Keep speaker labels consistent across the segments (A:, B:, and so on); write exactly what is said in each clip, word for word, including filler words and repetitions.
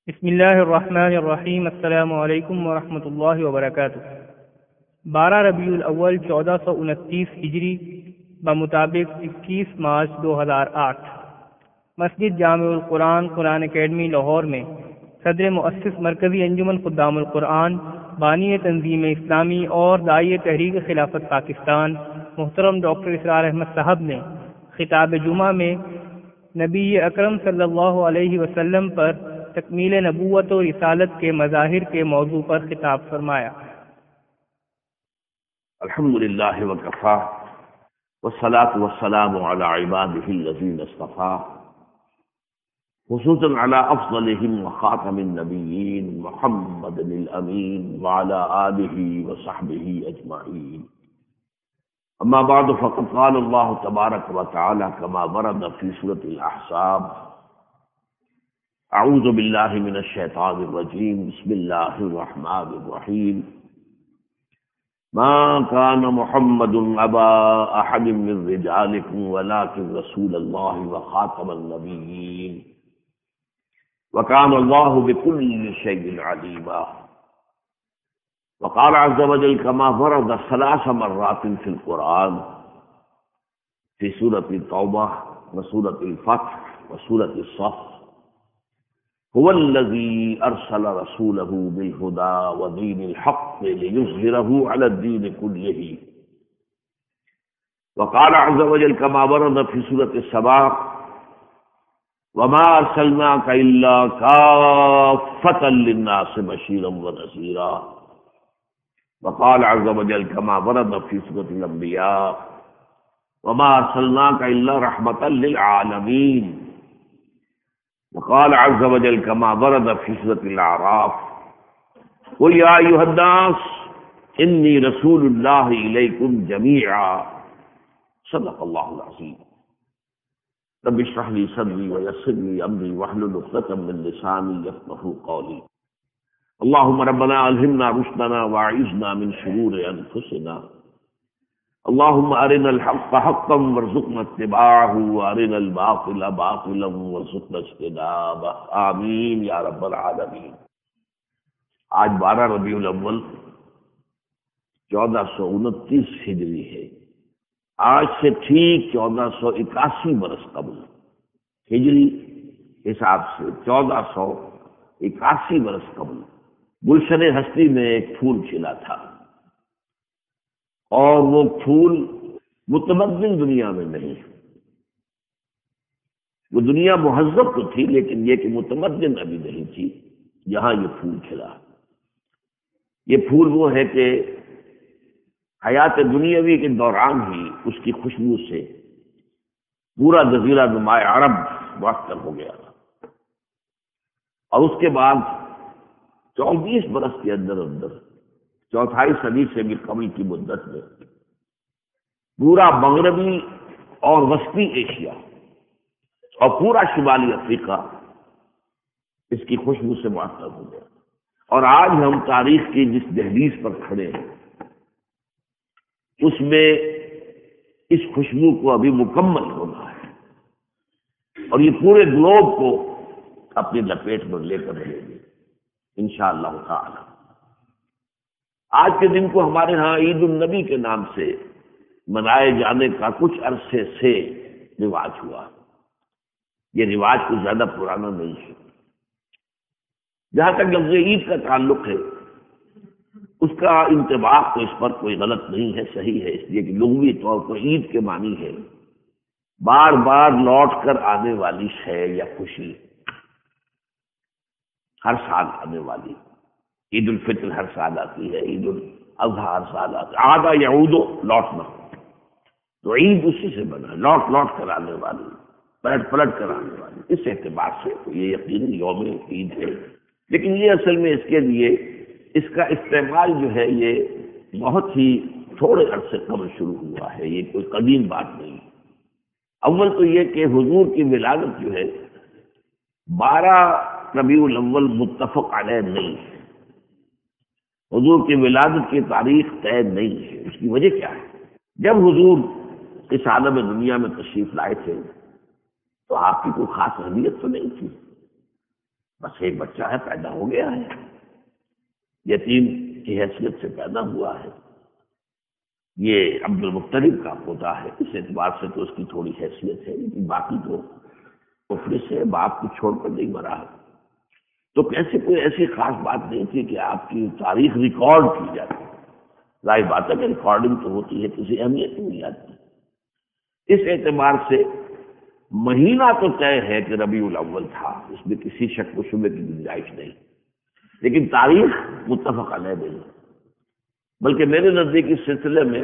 A: بسم اللہ الرحمن الرحیم۔ السلام علیکم ورحمۃ اللہ وبرکاتہ۔ بارہ ربیع الاول چودہ سو انتیس ہجری بمطابق اکیس مارچ دو ہزار آٹھ، مسجد جامع القرآن قرآن اکیڈمی لاہور میں صدر مؤسس مرکزی انجمن خدام القرآن، بانی تنظیم اسلامی اور داعی تحریک خلافت پاکستان محترم ڈاکٹر اسرار احمد صاحب نے خطاب جمعہ میں نبی اکرم صلی اللہ علیہ وسلم پر تکمیل نبوت و رسالت کے مظاہر کے موضوع پر خطاب فرمایا۔
B: الحمد للہ وکفی والصلاة والسلام علی عباده الذین اصطفی، خصوصا علی افضلهم وخاتم النبیین محمد الامین وعلی آلہ وصحبہ اجمعین۔ اما بعد فقد قال اللہ تبارک وتعالی کما ورد فی سورۃ الاحزاب: اعوذ باللہ من الشیطان الرجیم، بسم اللہ الرحمن الرحیم۔ ما كان محمد ابا احد من رجالکم ولكن رسول اللہ وخاتم النبیین وكان اللہ بكل شیء علیما۔ وقال عز وجل كما ورد ثلاث مرات في القرآن في سورة التوبة وسورة الفتح وسورة الصف: هو الذي أرسل رسوله بالهدى ودين الحق ليظهره على الدين كله۔ وقال عز وجل كما ورد في سورة السبع: وما أرسلناك إلا كافة للناس بشيرا ونذيرا۔ وقال عز وجل كما ورد في سورة الأنبياء: وما أرسلناك إلا رحمة للعالمين۔ وقال عز وجل كما ورد في سورة الأعراف: قل يا أيها الناس إني رسول الله إليكم جميعا۔ صدق الله العظيم۔ رب اشرح لي صدري ويسر لي أمري واحلل عقدة من لساني يفقهوا قولي۔ اللهم ربنا ألهمنا رشدنا وأعذنا من شرور أنفسنا۔ اللهم أرنا الحق حقا وارزقنا اتباعه وأرنا الباطل باطلا وارزقنا اجتنابه، آمین یا رب العالمین۔ آج بارہ ربیع الاول چودہ سو انتیس ہجری ہے۔ آج سے ٹھیک چودہ سو اکاسی برس قبل ہجری حساب سے چودہ سو اکاسی برس قبل گلشن ہستی میں ایک پھول کھلا تھا، اور وہ پھول متمدن دنیا میں نہیں۔ وہ دنیا مہذب تو تھی، لیکن یہ کہ متمدن ابھی نہیں تھی جہاں یہ پھول کھلا۔ یہ پھول وہ ہے کہ حیات دنیاوی کے دوران ہی اس کی خوشبو سے پورا جزیرہ نماء عرب معطر ہو گیا، اور اس کے بعد چوبیس برس کے اندر اندر چوتھائی صدی سے بھی قبل کی مدت میں پورا مغربی اور وسطی ایشیا اور پورا شمالی افریقہ اس کی خوشبو سے معطر ہو گیا۔ اور آج ہم تاریخ کی جس دہلیز پر کھڑے ہیں اس میں اس خوشبو کو ابھی مکمل ہونا ہے، اور یہ پورے گلوب کو اپنی لپیٹ میں لے کر رہے گی انشاءاللہ تعالی۔ آج کے دن کو ہمارے ہاں عید النبی کے نام سے منائے جانے کا کچھ عرصے سے رواج ہوا۔ یہ رواج کچھ زیادہ پرانا نہیں ہے۔ جہاں تک لفظ عید کا تعلق ہے، اس کا انطباق تو اس پر کوئی غلط نہیں ہے، صحیح ہے، اس لیے کہ لغوی طور پر عید کے معنی ہے بار بار لوٹ کر آنے والی شے یا خوشی، ہر سال آنے والی۔ عید الفطر ہر سال آتی ہے، عید الاضحیٰ ہر سال آتی ہے، عادہ یعود لوٹنا، تو عید اسی سے بنا، لوٹ لوٹ کر آنے والی، پلٹ پلٹ کر آنے والی۔ اس اعتبار سے تو یہ یقیناً یوم عید ہے، لیکن یہ اصل میں اس کے لیے اس کا استعمال جو ہے یہ بہت ہی تھوڑے عرصے قبل شروع ہوا ہے، یہ کوئی قدیم بات نہیں۔ اول تو یہ کہ حضور کی ولادت جو ہے بارہ ربیع الاول متفق علیہ نہیں ہے، حضور کی ولادت کی تاریخ طے نہیں ہے۔ اس کی وجہ کیا ہے؟ جب حضور اس عالم دنیا میں تشریف لائے تھے تو آپ کی کوئی خاص اہمیت تو نہیں تھی، بس ایک بچہ ہے، پیدا ہو گیا ہے، یتیم کی حیثیت سے پیدا ہوا ہے، یہ عبد المطلب کا پوتا ہے، اس اعتبار سے تو اس کی تھوڑی حیثیت ہے، لیکن باقی تو کفر سے باپ کو چھوڑ کر نہیں مرا ہے۔ تو کیسے کوئی ایسی خاص بات نہیں تھی کہ آپ کی تاریخ ریکارڈ کی جاتی، ظاہر بات ہے کہ ریکارڈنگ تو ہوتی ہے، کسی اہمیت نہیں آتی۔ اس اعتبار سے مہینہ تو طے ہے کہ ربیع الاول تھا، اس میں کسی شک و شبے کی گنجائش نہیں، لیکن تاریخ متفق علیہ نہیں، بلکہ میرے نزدیک اس سلسلے میں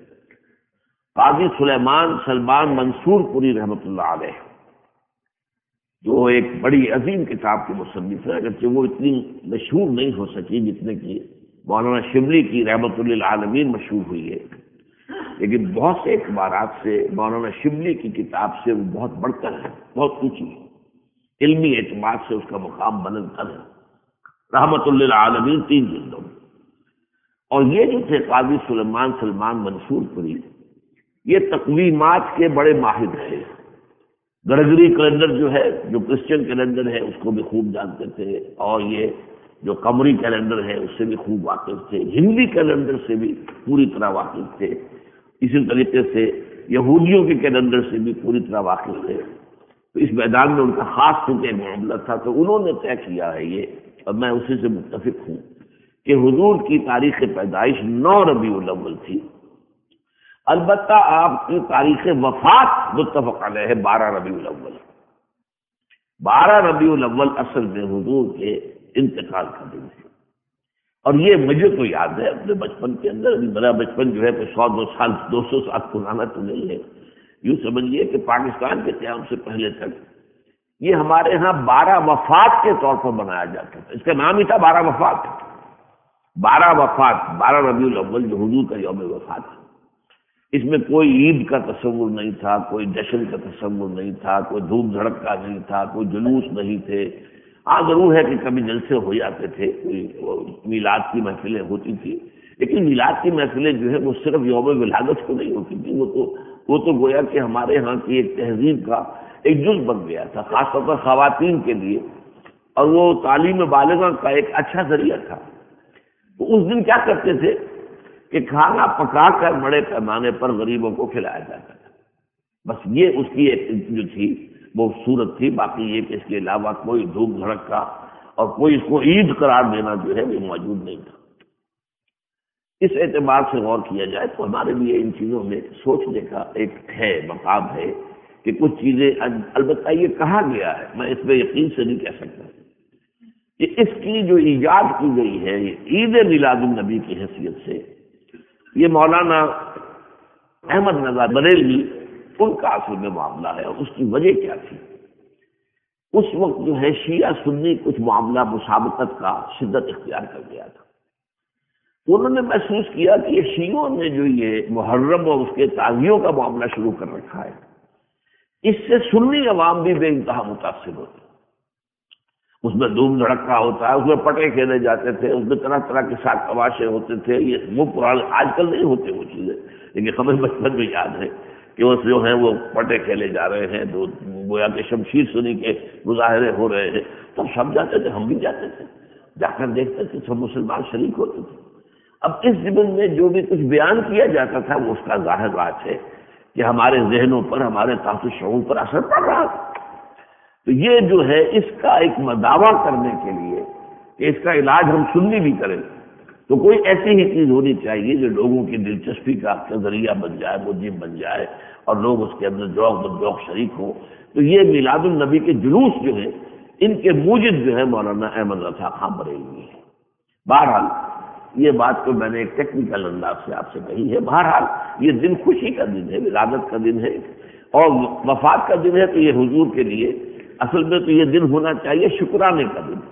B: قاضی سلیمان سلمان منصور پوری رحمۃ اللہ علیہ، جو ایک بڑی عظیم کتاب کے مصنف ہے، اگرچہ وہ اتنی مشہور نہیں ہو سکی جتنے کی مولانا شبلی کی رحمۃ للعالمین مشہور ہوئی ہے، لیکن بہت سے اعتبارات سے مولانا شبلی کی کتاب سے وہ بہت بڑھ کر ہے، بہت اونچی ہے، علمی اعتبار سے اس کا مقام بلند تر ہے، رحمۃ للعالمین تین جلدوں میں۔ اور یہ جو تھے قاضی سلیمان سلمان منصور پوری، یہ تقویمات کے بڑے ماہر تھے، گرگری کیلنڈر جو ہے، جو کرسچن کیلنڈر ہے، اس کو بھی خوب جانتے تھے، اور یہ جو قمری کیلنڈر ہے اس سے بھی خوب واقف تھے، ہندی کیلنڈر سے بھی پوری طرح واقف تھے، اسی طریقے سے یہودیوں کے کیلنڈر سے بھی پوری طرح واقف تھے۔ تو اس میدان میں ان کا خاص طور پہ معاملہ تھا، تو انہوں نے طے کیا ہے یہ، اور میں اسی سے متفق ہوں کہ حضور کی تاریخ پیدائش نو ربیع الاول تھی، البتہ آپ کی تاریخ وفات متفق علیہ ہے بارہ ربیع الاول۔ بارہ ربیع الاول اصل میں حضور کے انتقال کا دن ہے، اور یہ مجھے تو یاد ہے اپنے بچپن کے اندر، میرا بچپن جو ہے تو سو دو سال دو سو سال پرانا تو نہیں ہے، یوں سمجھیے کہ پاکستان کے قیام سے پہلے تک یہ ہمارے ہاں بارہ وفات کے طور پر منایا جاتا تھا، اس کا نام ہی تھا بارہ وفات، بارہ وفات، بارہ ربیع الاول جو حضور کا یوم وفات ہے۔ اس میں کوئی عید کا تصور نہیں تھا، کوئی جشن کا تصور نہیں تھا، کوئی دھوم دھڑکا نہیں تھا، کوئی جلوس نہیں تھے۔ ہاں ضرور ہے کہ کبھی جلسے ہو جاتے تھے، کوئی میلاد کی محفلیں ہوتی تھی، لیکن میلاد کی محفلیں جو ہے وہ صرف یوم ولادت کو نہیں ہوتی تھی، وہ تو وہ تو گویا کہ ہمارے ہاں کی ایک تہذیب کا ایک جز بن گیا تھا، خاص طور پر خواتین کے لیے، اور وہ تعلیم بالغہ کا ایک اچھا ذریعہ تھا۔ تو اس دن کیا کرتے تھے کہ کھانا پکا کر بڑے پیمانے پر غریبوں کو کھلایا جاتا تھا، بس یہ اس کی ایک جو تھی وہ صورت تھی، باقی یہ کہ اس کے علاوہ کوئی دھوم دھڑکا اور کوئی اس کو عید قرار دینا جو ہے وہ موجود نہیں تھا۔ اس اعتبار سے غور کیا جائے تو ہمارے لیے ان چیزوں میں سوچنے کا ایک ہے مقام ہے کہ کچھ چیزیں، البتہ یہ کہا گیا ہے، میں اس میں یقین سے نہیں کہہ سکتا کہ اس کی جو ایجاد کی گئی ہے عید میلاد النبی کی حیثیت سے، یہ مولانا احمد نذار بریلوی ان کا اصل میں معاملہ ہے، اور اس کی وجہ کیا تھی؟ اس وقت جو ہے شیعہ سنی کچھ معاملہ مسابقت کا شدت اختیار کر گیا تھا، انہوں نے محسوس کیا کہ یہ شیعوں نے جو یہ محرم اور اس کے تعزیوں کا معاملہ شروع کر رکھا ہے، اس سے سنی عوام بھی بے انتہا متاثر ہوتی، اس میں دھوم دھڑکا ہوتا ہے، اس میں پٹے کھیلے جاتے تھے، اس میں طرح طرح کے ساتھ تماشے ہوتے تھے، یہ وہ پرانے آج کل نہیں ہوتے وہ چیزیں، لیکن ہمیں بچپن میں یاد ہے کہ وہ جو ہیں وہ پٹے کھیلے جا رہے ہیں، تو گویا کہ شمشیر سنی کے مظاہرے ہو رہے ہیں، تب سب جاتے تھے، ہم بھی جاتے تھے، جا کر دیکھتے تھے، سب مسلمان شریک ہوتے تھے۔ اب اس ضمن میں جو بھی کچھ بیان کیا جاتا تھا وہ اس کا ظاہر بات ہے کہ ہمارے ذہنوں پر، ہمارے تحت شعور پر اثر پڑ رہا تھا۔ تو یہ جو ہے اس کا ایک دعویٰ کرنے کے لیے کہ اس کا علاج ہم سنی بھی کریں، تو کوئی ایسی ہی چیز ہونی چاہیے جو لوگوں کی دلچسپی کا ذریعہ بن جائے، موجب بن جائے، اور لوگ اس کے اندر ذوق بذوق شریک ہوں۔ تو یہ میلاد النبی کے جلوس جو ہے ان کے موجد جو ہے مولانا احمد رضا خان بریلوی ہے۔ بہرحال یہ بات تو میں نے ایک ٹیکنیکل انداز سے آپ سے کہی ہے، بہرحال یہ دن خوشی کا دن ہے، ولادت کا دن ہے، اور وفات کا دن ہے، تو یہ حضور کے لیے اصل میں تو یہ دن ہونا چاہیے شکرانے کا دن،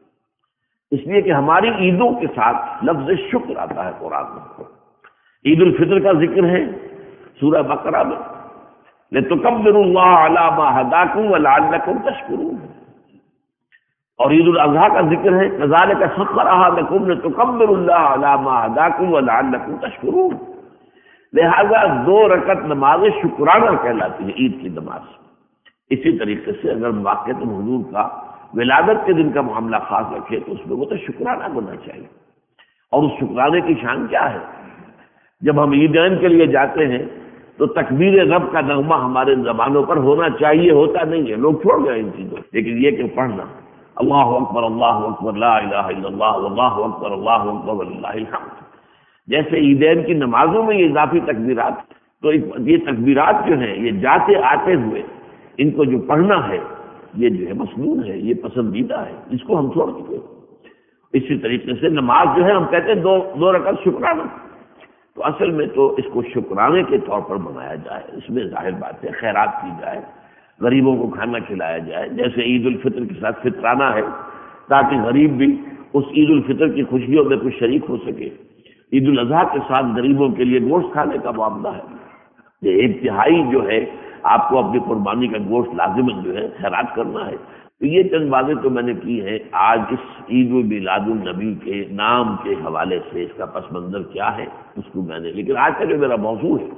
B: اس لیے کہ ہماری عیدوں کے ساتھ لفظ شکر آتا ہے قرآن میں۔ عید الفطر کا ذکر ہے سورہ بقرہ میں، لِتُكَبِّرُوا اللَّهَ عَلَىٰ مَا هَدَاكُمْ وَلَعَلَّكُمْ تَشْكُرُونَ، اور عید الاضحیٰ کا ذکر ہے كَذَلِكَ سَخَّرَهَا لَكُمْ لِتُكَبِّرُوا اللَّهَ عَلَىٰ مَا هَدَاكُمْ وَلَعَلَّكُمْ تَشْكُرُونَ، لہذا دو رکعت نماز شکرانہ کہلاتی ہے عید کی نماز۔ اسی طریقے سے اگر واقعۃ حضور کا ولادت کے دن کا معاملہ خاص رکھے تو اس میں وہ تو شکرانہ ہونا چاہیے. اور اس شکرانے کی شان کیا ہے؟ جب ہم عیدین کے لیے جاتے ہیں تو تکبیر رب کا نغمہ ہمارے زبانوں پر ہونا چاہیے، ہوتا نہیں ہے، لوگ چھوڑ گئے ان چیزوں. لیکن یہ کہ پڑھنا اللہ اکبر اللہ اکبر لا الہ الا اللہ واللہ اکبر اللہ اکبر وللہ الحمد، جیسے عیدین کی نمازوں میں یہ اضافی تکبیرات، تو یہ تکبیرات جو ہیں یہ جاتے آتے ہوئے ان کو جو پڑھنا ہے یہ جو ہے مسنون ہے، یہ پسندیدہ ہے، اس کو ہم چھوڑ چکے. اسی طریقے سے نماز جو ہے ہم کہتے ہیں دو دو رکعت شکرانہ، تو اصل میں تو اس کو شکرانے کے طور پر بنایا جائے. اس میں ظاہر بات ہے خیرات کی جائے، غریبوں کو کھانا کھلایا جائے، جیسے عید الفطر کے ساتھ فطرانہ ہے تاکہ غریب بھی اس عید الفطر کی خوشیوں میں کچھ شریک ہو سکے. عید الاضحیٰ کے ساتھ غریبوں کے لیے گوشت کھانے کا معاملہ ہے، یہ ایک تہائی جو ہے آپ کو اپنی قربانی کا گوشت لازماً جو ہے خیرات کرنا ہے. تو یہ چند باتیں تو میں نے کی ہیں. آج اس عید میلاد النبی کے نام کے حوالے سے اس کا پس منظر کیا ہے اس کو میں نے، لیکن آج کا جو میرا موضوع ہے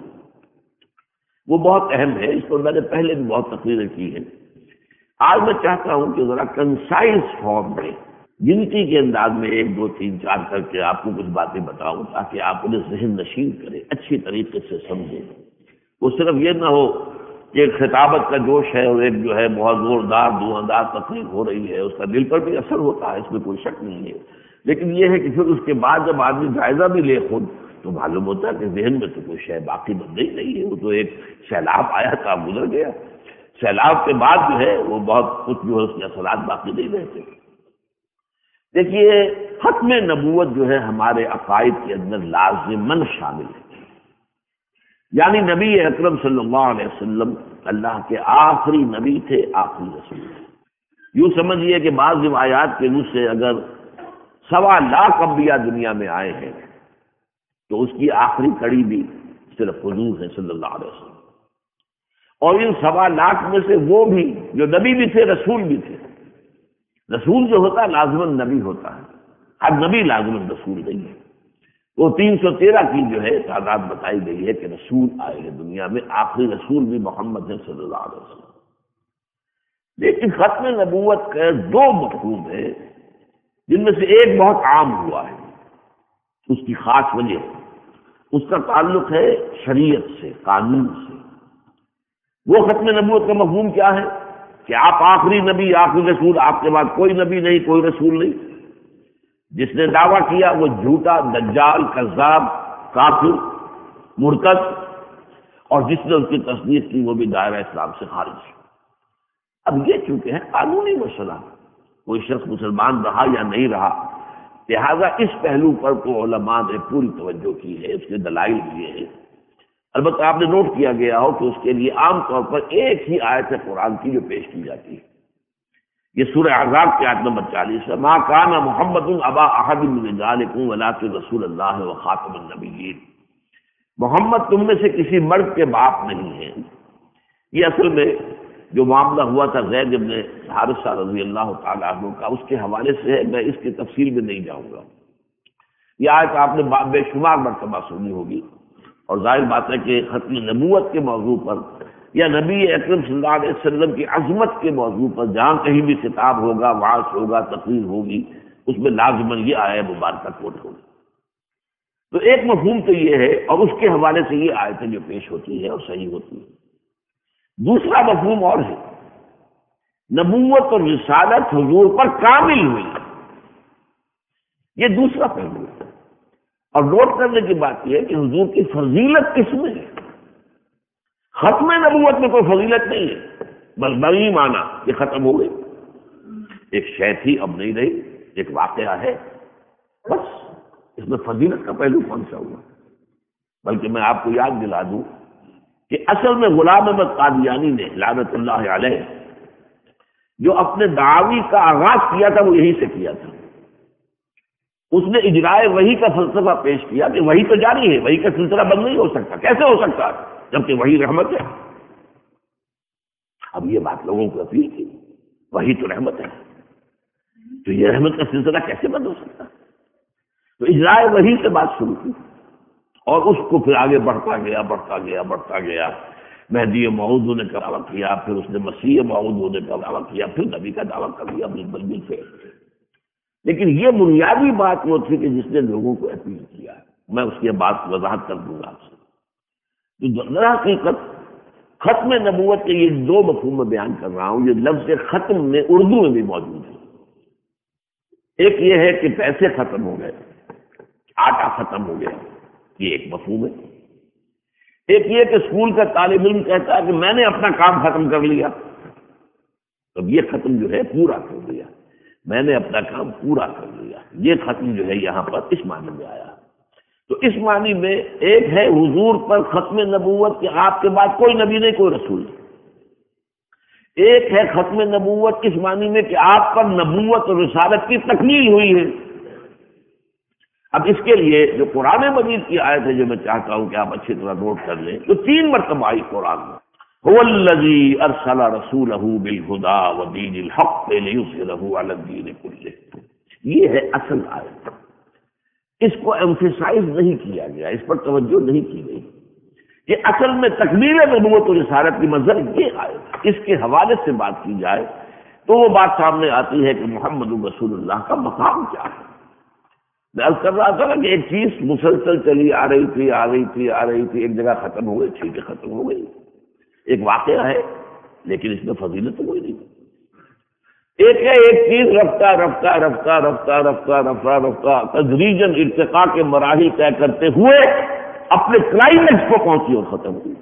B: وہ بہت اہم ہے، اس پر میں نے پہلے بھی بہت تقریریں کی ہیں. آج میں چاہتا ہوں کہ ذرا کنسائز فارم میں گنتی کے انداز میں ایک دو تین چار کر کے آپ کو کچھ باتیں بتاؤں تاکہ آپ انہیں ذہن نشین کریں، اچھی طریقے سے سمجھیں. وہ صرف یہ نہ ہو کہ ایک خطابت کا جوش ہے اور ایک جو ہے بہت زوردار دھواندار تقریر ہو رہی ہے، اس کا دل پر بھی اثر ہوتا ہے، اس میں کوئی شک نہیں ہے. لیکن یہ ہے کہ پھر اس کے بعد جب آدمی جائزہ بھی لے خود تو معلوم ہوتا ہے کہ ذہن میں تو کوئی شے باقی بن گئی نہیں ہے. وہ تو ایک سیلاب آیا تھا گزر گیا، سیلاب کے بعد جو ہے وہ بہت کچھ جو ہے اس کے اثرات باقی نہیں رہتے. دیکھیے ختم نبوت جو ہے ہمارے عقائد کے اندر لازماً شامل ہے، یعنی نبی اکرم صلی اللہ علیہ وسلم اللہ کے آخری نبی تھے، آخری رسول تھے. یوں سمجھیے کہ بعض روایات کے روح سے اگر سوا لاکھ انبیاء دنیا میں آئے ہیں تو اس کی آخری کڑی بھی صرف حضور ہے صلی اللہ علیہ وسلم. اور ان سوا لاکھ میں سے وہ بھی جو نبی بھی تھے رسول بھی تھے. رسول جو ہوتا ہے لازماً نبی ہوتا ہے، ہر نبی لازماً رسول نہیں ہے. وہ تین سو تیرہ کی جو ہے تعداد بتائی گئی ہے کہ رسول آئے ہیں دنیا میں، آخری رسول بھی محمد ہے صلی اللہ علیہ وسلم. لیکن ختم نبوت کا دو مفہوم ہے جن میں سے ایک بہت عام ہوا ہے، اس کی خاص وجہ ہے، اس کا تعلق ہے شریعت سے، قانون سے. وہ ختم نبوت کا مفہوم کیا ہے کہ آپ آخری نبی، آخری رسول، آپ کے بعد کوئی نبی نہیں، کوئی رسول نہیں. جس نے دعویٰ کیا وہ جھوٹا، دجال، کذاب، کافر، مرتد، اور جس نے اس کی تصدیق کی وہ بھی دائرہ اسلام سے خارج. اب یہ چونکہ ہے قانونی مسئلہ، کوئی شخص مسلمان رہا یا نہیں رہا، لہذا اس پہلو پر تو علماء نے پوری توجہ کی ہے، اس کے دلائل دیے ہیں. البتہ آپ نے نوٹ کیا گیا ہو کہ اس کے لیے عام طور پر ایک ہی آیت ہے قرآن کی جو پیش کی جاتی ہے. یہ سورہ احزاب کی آیت نمبر چالیس ہے، ما کان محمد ابا احد من رجالکم ولکن رسول اللہ وخاتم النبیین. محمد تم میں سے کسی مرد کے باپ نہیں ہے. یہ اصل میں جو معاملہ ہوا تھا زید بن حارثہ رضی اللہ تعالیٰ عنہ کا، اس کے حوالے سے ہے، میں اس کی تفصیل میں نہیں جاؤں گا. یہ آیت آپ نے بے شمار مرتبہ سنی ہوگی، اور ظاہر بات ہے کہ ختم نبوت کے موضوع پر یا نبی اکرم صلی اللہ علیہ وسلم کی عظمت کے موضوع پر جہاں کہیں بھی خطاب ہوگا، وعظ ہوگا، تقریر ہوگی، اس میں لازماً یہ آیت مبارکہ کوٹ ہوگی. تو ایک مفہوم تو یہ ہے، اور اس کے حوالے سے یہ آیتیں جو پیش ہوتی ہے اور صحیح ہوتی ہے. دوسرا مفہوم اور ہے، نبوت اور رسالت حضور پر کامل ہوئی، یہ دوسرا پہلو ہے. اور نوٹ کرنے کی بات یہ ہے کہ حضور کی فضیلت کس میں ہے. ختم نبوت میں کوئی فضیلت نہیں ہے، بس بڑی معنی یہ ختم ہو گئی، ایک شے تھی اب نہیں رہی، ایک واقعہ ہے، بس. اس میں فضیلت کا پہلو کون سا ہوا؟ بلکہ میں آپ کو یاد دلا دوں کہ اصل میں غلام احمد قادیانی نے لعنت اللہ علیہ جو اپنے دعوی کا آغاز کیا تھا وہ یہی سے کیا تھا. اس نے اجرائے وحی کا فلسفہ پیش کیا کہ وحی تو جاری ہے، وحی کا سلسلہ بند نہیں ہو سکتا. کیسے ہو سکتا جبکہ وحی رحمت ہے؟ اب یہ بات لوگوں کو اپیل کی، وحی تو رحمت ہے، تو یہ رحمت کا سلسلہ کیسے بند ہو سکتا؟ تو اجرائے وحی سے بات شروع کی، اور اس کو پھر آگے بڑھتا گیا بڑھتا گیا بڑھتا گیا مہدی موعود ہونے کا دعویٰ کیا، پھر اس نے مسیح موعود ہونے کا دعویٰ کیا، پھر نبی کا دعویٰ کر دیا بالکل بھی سے. لیکن یہ بنیادی بات وہ تھی کہ جس نے لوگوں کو اپیل کیا. میں اس کی بات وضاحت کر دوں گا آپ سے. تو در حقیقت ختم نبوت کے یہ دو مفہوم میں بیان کر رہا ہوں. یہ لفظ ختم میں اردو میں بھی موجود ہے. ایک یہ ہے کہ پیسے ختم ہو گئے، آٹا ختم ہو گیا، یہ ایک مفہوم ہے. ایک یہ کہ اسکول کا طالب علم کہتا ہے کہ میں نے اپنا کام ختم کر لیا. اب یہ ختم جو ہے پورا کر لیا، میں نے اپنا کام پورا کر لیا، یہ ختم جو ہے یہاں پر اس معنی میں آیا. تو اس معنی میں ایک ہے حضور پر ختم نبوت کہ آپ کے بعد کوئی نبی نہیں، کوئی رسول نہیں. ایک ہے ختم نبوت اس معنی میں کہ آپ پر نبوت اور رسالت کی تکمیل ہوئی ہے. اب اس کے لیے جو قرآن مجید کی آیت ہے جو میں چاہتا ہوں کہ آپ اچھی طرح نوٹ کر لیں، تو تین مرتبہ آئی قرآن میں. هو الذی ارسل رسولہ بالہدی ودین الحق لیظہرہ علی الدین کلہ. یہ ہے اصل آیت. اس کو ایمفیسائز نہیں کیا گیا، اس پر توجہ نہیں کی گئی کہ اصل میں تکمیل نبوت و رسالت کی منظر یہ آیت. اس کے حوالے سے بات کی جائے تو وہ بات سامنے آتی ہے کہ محمد رسول اللہ کا مقام کیا ہے. میں عرض کر رہا تھا کہ ایک چیز مسلسل چلی آ رہی تھی آ رہی تھی آ رہی تھی ایک جگہ ختم ہو گئی، ٹھیک ہے ختم ہو گئی، ایک واقعہ ہے، لیکن اس میں فضیلت کوئی نہیں. ایک ہے ایک چیز رفتہ رفتہ رفتہ رفتہ رفتہ رفتہ رفتہ تدریجاً ارتقاء کے مراحل طے کرتے ہوئے اپنے کلائمیکس کو پہنچی اور ختم ہوئی.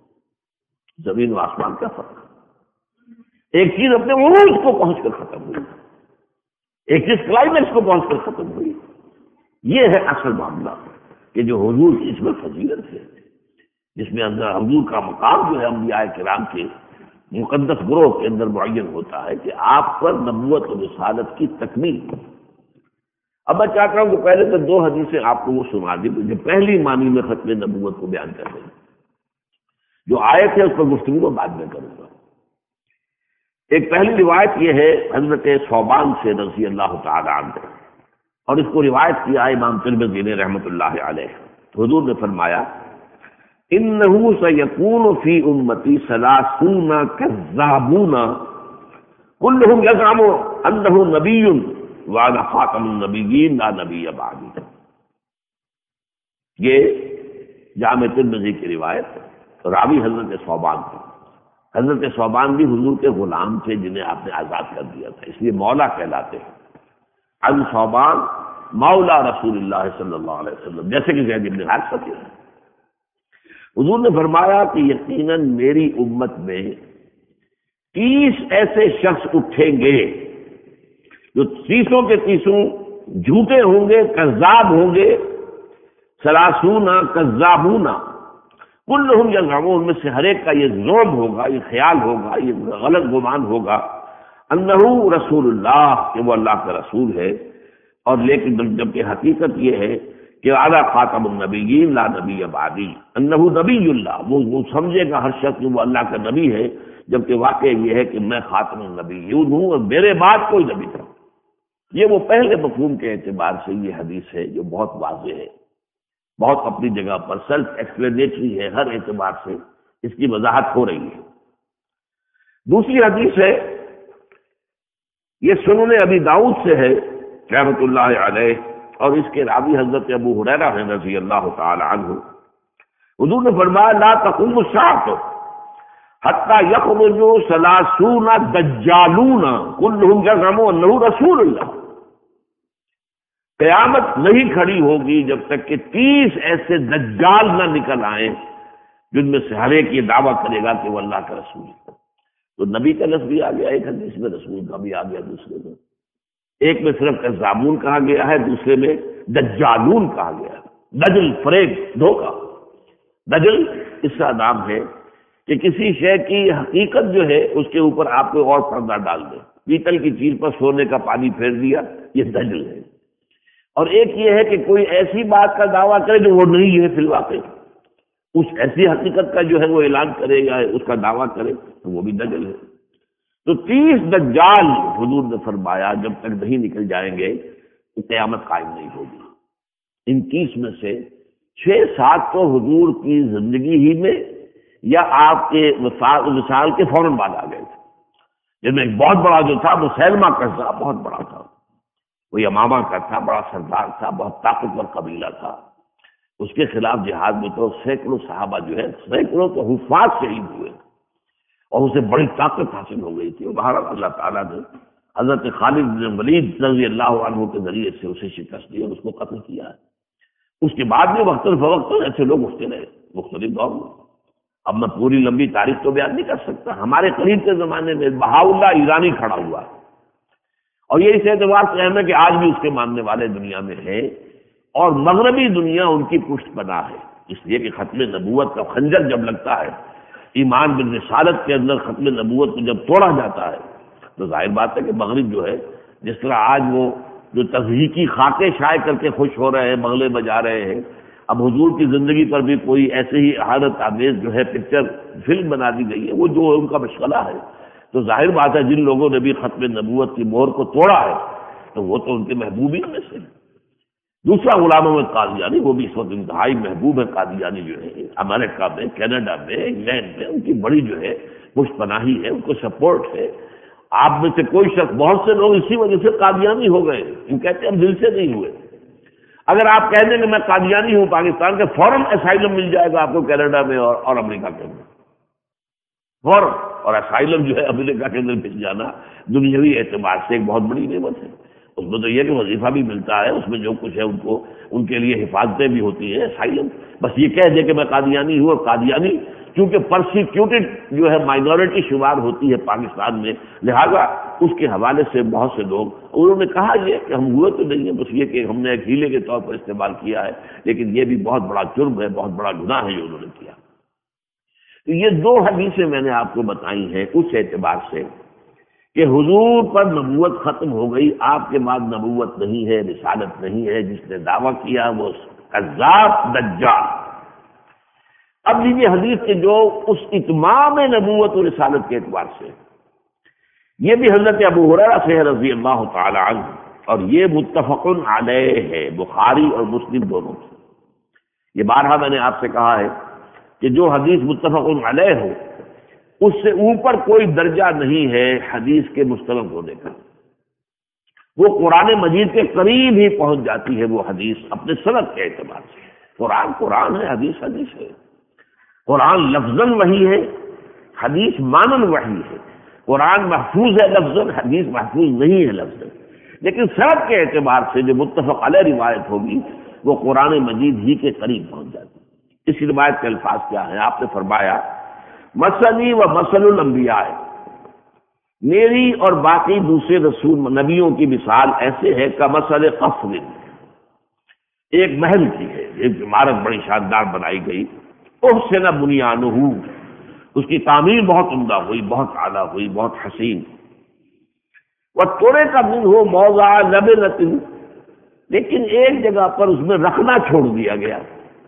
B: زمین و آسمان کا فرق. ایک چیز اپنے عروج کو پہنچ کر ختم ہوئی، ایک چیز کلائمیکس کو پہنچ کر ختم ہوئی. یہ ہے اصل معاملہ کہ جو حضور کی اس میں فضیلت ہے، جس میں اندر حضور کا مقام جو ہے انبیاء کرام کے مقدس گروہ کے اندر معین ہوتا ہے کہ آپ پر نبوت و رسالت کی تکمیل. اب میں چاہتا ہوں کہ پہلے تو دو حدیثیں آپ کو وہ سنا دی جو پہلی معنی میں ختم نبوت کو بیان کر دیں. جو آیت ہے اس پر گفتگو کو بعد میں کروں گا. ایک پہلی روایت یہ ہے حضرت ثوبان سے رضی اللہ تعالی عنہ، اور اس کو روایت کیا ہے امام ترمذی نے رحمۃ اللہ علیہ. حضور نے فرمایا انه سيكون في امتي ثلاثون كذابون كلهم يزعم انه نبي وانا خاتم النبيين لا نبي بعدي. یہ جامع ترمذی کی روایت، راوی حضرت ثوبان تھے. حضرت ثوبان بھی حضور کے غلام تھے جنہیں آپ نے آزاد کر دیا تھا، اس لیے مولا کہلاتے ہیں. ابو ثوبان مولا رسول اللہ صلی اللہ علیہ وسلم، جیسے کہ زید بن حارثہ تھے. حضور نے فرمایا کہ یقیناً میری امت میں تیس ایسے شخص اٹھیں گے جو تیسوں کے تیسوں جھوٹے ہوں گے، کذاب ہوں گے. ثلاثون کذابون کلہم یزعمون، ان میں سے ہر ایک کا یہ زعم ہوگا، یہ خیال ہوگا، یہ غلط گمان ہوگا انہ رسول اللہ، کہ وہ اللہ کا رسول ہے. اور لیکن جبکہ حقیقت یہ ہے کہ اعلیٰ خاتم النبیین لا نبی بعدی، انہ نبی اللہ، وہ وہ سمجھے گا ہر شخص وہ اللہ کا نبی ہے، جبکہ واقع یہ ہے کہ میں خاتم النبیین ہوں اور میرے بعد کوئی نبی تھا. یہ وہ پہلے مفہوم کے اعتبار سے یہ حدیث ہے جو بہت واضح ہے، بہت اپنی جگہ پر سیلف ایکسپلینیٹری ہے، ہر اعتبار سے اس کی وضاحت ہو رہی ہے. دوسری حدیث ہے، یہ سنن ابی داؤد سے ہے رحمۃ اللہ علیہ، اور اس کے راوی حضرت ابو ہریرہ ہیں رضی اللہ تعالی عنہ. حضور نے فرمایا لا تقوم الساعۃ حتی یخرج ثلاثون دجالون کلہم یزعم انہ رسول اللہ. قیامت نہیں کھڑی ہوگی جب تک کہ تیس ایسے دجال نہ نکل آئیں جن میں سے ہر ایک یہ دعویٰ کرے گا کہ وہ اللہ کا رسول ہے. تو نبی کا لفظ بھی آ گیا ایک حدیث میں، رسول کا بھی آ گیا دوسرے میں. ایک میں صرف کذابون کہا گیا ہے، دوسرے میں دجالون کہا گیا ہے. دجل فریب، دھوکہ. دجل اس کا نام ہے کہ کسی شے کی حقیقت جو ہے اس کے اوپر آپ کوئی اور پردہ ڈال دیں. پیتل کی چیز پر سونے کا پانی پھیر دیا، یہ دجل ہے. اور ایک یہ ہے کہ کوئی ایسی بات کا دعویٰ کرے جو وہ نہیں ہے فی الواقع، اس ایسی حقیقت کا جو ہے وہ اعلان کرے یا اس کا دعویٰ کرے تو وہ بھی دجل ہے. تو تیس دجال حضور نے فرمایا جب تک نہیں نکل جائیں گے تو قیامت قائم نہیں ہوگی. ان تیس میں سے چھ سات تو حضور کی زندگی ہی میں یا آپ کے وصال کے فوراً بعد آ گئے تھے، جن میں ایک بہت بڑا جو تھا مسیلمہ قذاب بہت بڑا تھا، وہ یمامہ کا تھا، بڑا سردار تھا، بہت طاقتور قبیلہ تھا، اس کے خلاف جہاد میں تو سینکڑوں صحابہ جو ہے سینکڑوں تو حفاظ شہید ہوئے اور اسے بڑی طاقت حاصل ہو گئی تھی، اور بہرحال اللہ تعالیٰ نے حضرت خالد بن ولید رضی اللہ عنہ کے ذریعے سے اسے شکست دی اور اس کو قتل کیا ہے۔ اس کے بعد میں وقتاً فوقتاً ایسے لوگ اٹھتے رہے مختلف دور میں۔ اب میں پوری لمبی تاریخ تو بیان نہیں کر سکتا۔ ہمارے قریب کے زمانے میں بہاؤلہ ایرانی کھڑا ہوا اور یہ اس اعتبار سے اہم ہے کہ آج بھی اس کے ماننے والے دنیا میں ہیں، اور مغربی دنیا ان کی پشت پناہ ہے، اس لیے کہ ختم نبوت کا خنجر جب لگتا ہے، ایمان بالرسالت کے اندر ختم نبوت کو جب توڑا جاتا ہے، تو ظاہر بات ہے کہ مغرب جو ہے جس طرح آج وہ جو تضحیکی خاکے شائع کر کے خوش ہو رہے ہیں، بغلے بجا رہے ہیں، اب حضور کی زندگی پر بھی کوئی ایسے ہی حالت آمیز جو ہے پکچر فلم بنا دی گئی ہے، وہ جو ان کا مشغلہ ہے، تو ظاہر بات ہے جن لوگوں نے بھی ختم نبوت کی مہر کو توڑا ہے تو وہ تو ان کے محبوبین میں سے۔ دوسرا غلام احمد قادیانی، وہ بھی اس وقت انتہائی محبوب ہے قادیانی جو ہے، امریکہ میں، کینیڈا میں، انگلینڈ میں ان کی بڑی جو ہے پشت پناہی ہے، ان کو سپورٹ ہے۔ آپ میں سے کوئی شخص، بہت سے لوگ اسی وجہ سے قادیانی ہو گئے، وہ کہتے ہیں ہم دل سے نہیں ہوئے۔ اگر آپ کہہ دیں کہ میں قادیانی ہوں پاکستان کے، فوراً اسائلم مل جائے گا آپ کو کینیڈا میں اور اور امریکہ کے اندر فوراً، اور اسائلم جو ہے امریکہ کے اندر مل جانا دنیاوی اعتبار سے ایک بہت بڑی نعمت ہے۔ اس میں تو یہ کہ وظیفہ بھی ملتا ہے، اس میں جو کچھ ہے ان کو ان کے لیے حفاظتیں بھی ہوتی ہیں، اسائلم۔ بس یہ کہہ دے کہ میں قادیانی ہوں، اور قادیانی کیونکہ پرسیکیوٹڈ جو ہے مائنورٹی شمار ہوتی ہے پاکستان میں، لہذا اس کے حوالے سے بہت سے لوگ انہوں نے کہا یہ کہ ہم ہوئے تو نہیں ہیں، بس یہ کہ ہم نے ایک ہیلے کے طور پر استعمال کیا ہے، لیکن یہ بھی بہت بڑا جرم ہے، بہت بڑا گناہ ہے جو انہوں نے کیا۔ تو یہ دو حدیثیں میں نے آپ کو بتائی ہیں اس اعتبار سے کہ حضور پر نبوت ختم ہو گئی، آپ کے بعد نبوت نہیں ہے، رسالت نہیں ہے، جس نے دعویٰ کیا وہ کذاب دجال۔ اب لیجیے حدیث کے جو اس اتمام نبوت و رسالت کے اعتبار سے، یہ بھی حضرت ابو ہریرہ سے رضی اللہ تعالی عنہ، اور یہ متفق علیہ ہے، بخاری اور مسلم دونوں سے۔ یہ بارہا میں نے آپ سے کہا ہے کہ جو حدیث متفق علیہ ہو اس سے اوپر کوئی درجہ نہیں ہے حدیث کے مستند ہونے کا، وہ قرآن مجید کے قریب ہی پہنچ جاتی ہے وہ حدیث اپنے سند کے اعتبار سے۔ قرآن قرآن ہے، حدیث حدیث ہے۔ قرآن لفظاً وحی ہے، حدیث مانن وحی ہے۔ قرآن محفوظ ہے لفظاً، حدیث محفوظ نہیں ہے لفظاً، لیکن سند کے اعتبار سے جو متفق علیہ روایت ہوگی وہ قرآن مجید ہی کے قریب پہنچ جاتی ہے۔ اس روایت کے الفاظ کیا ہیں؟ آپ نے فرمایا مثلی و مثل الانبیاء، میری اور باقی دوسرے رسول نبیوں کی مثال ایسے ہے کہ مثل قصر، ایک محل کی ہے، ایک عمارت بڑی شاندار بنائی گئی، احسن بنیانہ، اس کی تعمیر بہت عمدہ ہوئی، بہت اعلیٰ ہوئی، بہت حسین، وَتُرِكَ مِنْهُ مَوْضِعَ لَبْنَةٍ، لیکن ایک جگہ پر اس میں رکھنا چھوڑ دیا گیا،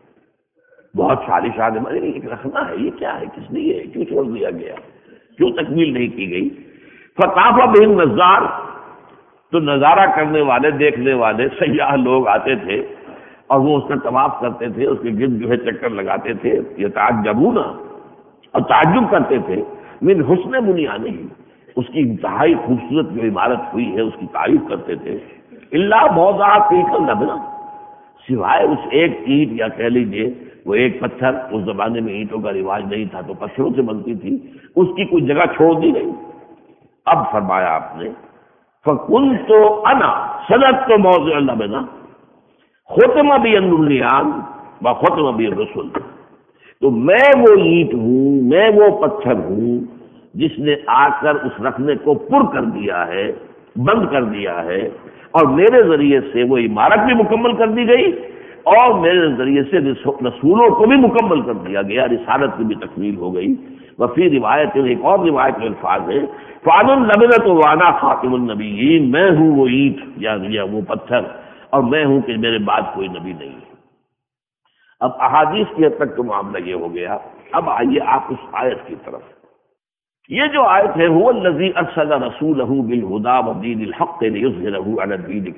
B: بہت شالی شاد ایک رکھنا ہے، یہ کیا ہے، کس لیے ہے، کیوں چھوڑ دیا گیا، کیوں تکمیل نہیں کی گئی؟ فطاف بہ النظار، تو نظارہ کرنے والے، دیکھنے والے سیاح لوگ آتے تھے اور وہ اس کا طواف کرتے تھے، اس کے گرد جو ہے چکر لگاتے تھے، یتعجبون، اور تعجب کرتے تھے، من حسن بنیانہ، اس کی انتہائی خوبصورت جو عمارت ہوئی ہے اس کی تعریف کرتے تھے، الا موضع تلک اللبنہ، سوائے اس ایک اینٹ، یا کہہ لیجیے وہ ایک پتھر، اس زمانے میں اینٹوں کا رواج نہیں تھا تو پتھروں سے بنتی تھی، اس کی کوئی جگہ چھوڑ دی گئی۔ اب فرمایا آپ نے فَكُنْتُ أَنَا صَدَقْتُ مَوْضِعَ اللَّبْنَةِ خُتِمَ بِيَ النُّبِيَّانِ وَخُتِمَ بِيَ الرُّسُلُ، تو میں وہ اینٹ ہوں، میں وہ پتھر ہوں جس نے آ کر اس رکھنے کو پر کر دیا ہے، بند کر دیا ہے، اور میرے ذریعے سے وہ عمارت بھی مکمل کر دی گئی، اور میرے ذریعے سے رسولوں کو بھی مکمل کر دیا گیا، رسالت کی بھی تکمیل ہو گئی۔ وفی روایت، ایک اور روایت میں الفاظ ہے فَأَنَا اللَّبْنَةُ وَأَنَا خَاتِمُ النَّبِيِّينَ، میں ہوں وہ اینٹ یا یا وہ پتھر، اور میں ہوں کہ میرے بعد کوئی نبی نہیں ہے۔ اب احادیث کی حد تک تو معاملہ یہ ہو گیا، اب آئیے آپ اس آیت کی طرف۔ یہ جو آیت ہے هُوَ الَّذِي أَرْسَلَ رَسُولَهُ بِالْهُدَىٰ وَدِينِ الْحَقِّ لِيُظْهِرَهُ عَلَى الدِّينِ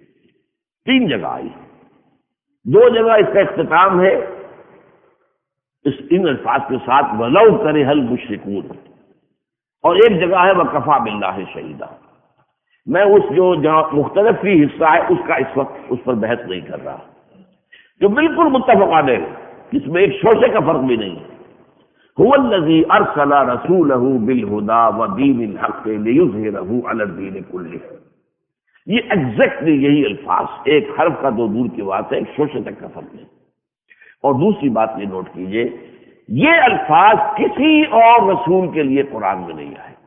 B: كُلِّهِ، تین جگہ آئی، دو جگہ اس کا اختتام ہے اس ان الفاظ کے ساتھ وَلَوْ كَرِهَ الْمُشْرِكُونَ، اور ایک جگہ ہے وَكَفَى بِاللَّهِ شَهِيدًا۔ میں اس جو جہاں مختلف فی حصہ ہے اس کا اس وقت اس پر بحث نہیں کر رہا، جو بالکل متفق علیہ، جس میں ایک شوشے کا فرق بھی نہیں۔ هو الذي ارسل رسوله بالهدى ودين الحق ليظهره على الدين كله، یہ ایگزیکٹلی یہی الفاظ، ایک حرف کا دو دور کی بات ہے، ایک شوشے تک کا فرق نہیں۔ اور دوسری بات یہ نوٹ کیجئے، یہ الفاظ کسی اور رسول کے لیے قرآن میں نہیں آئے۔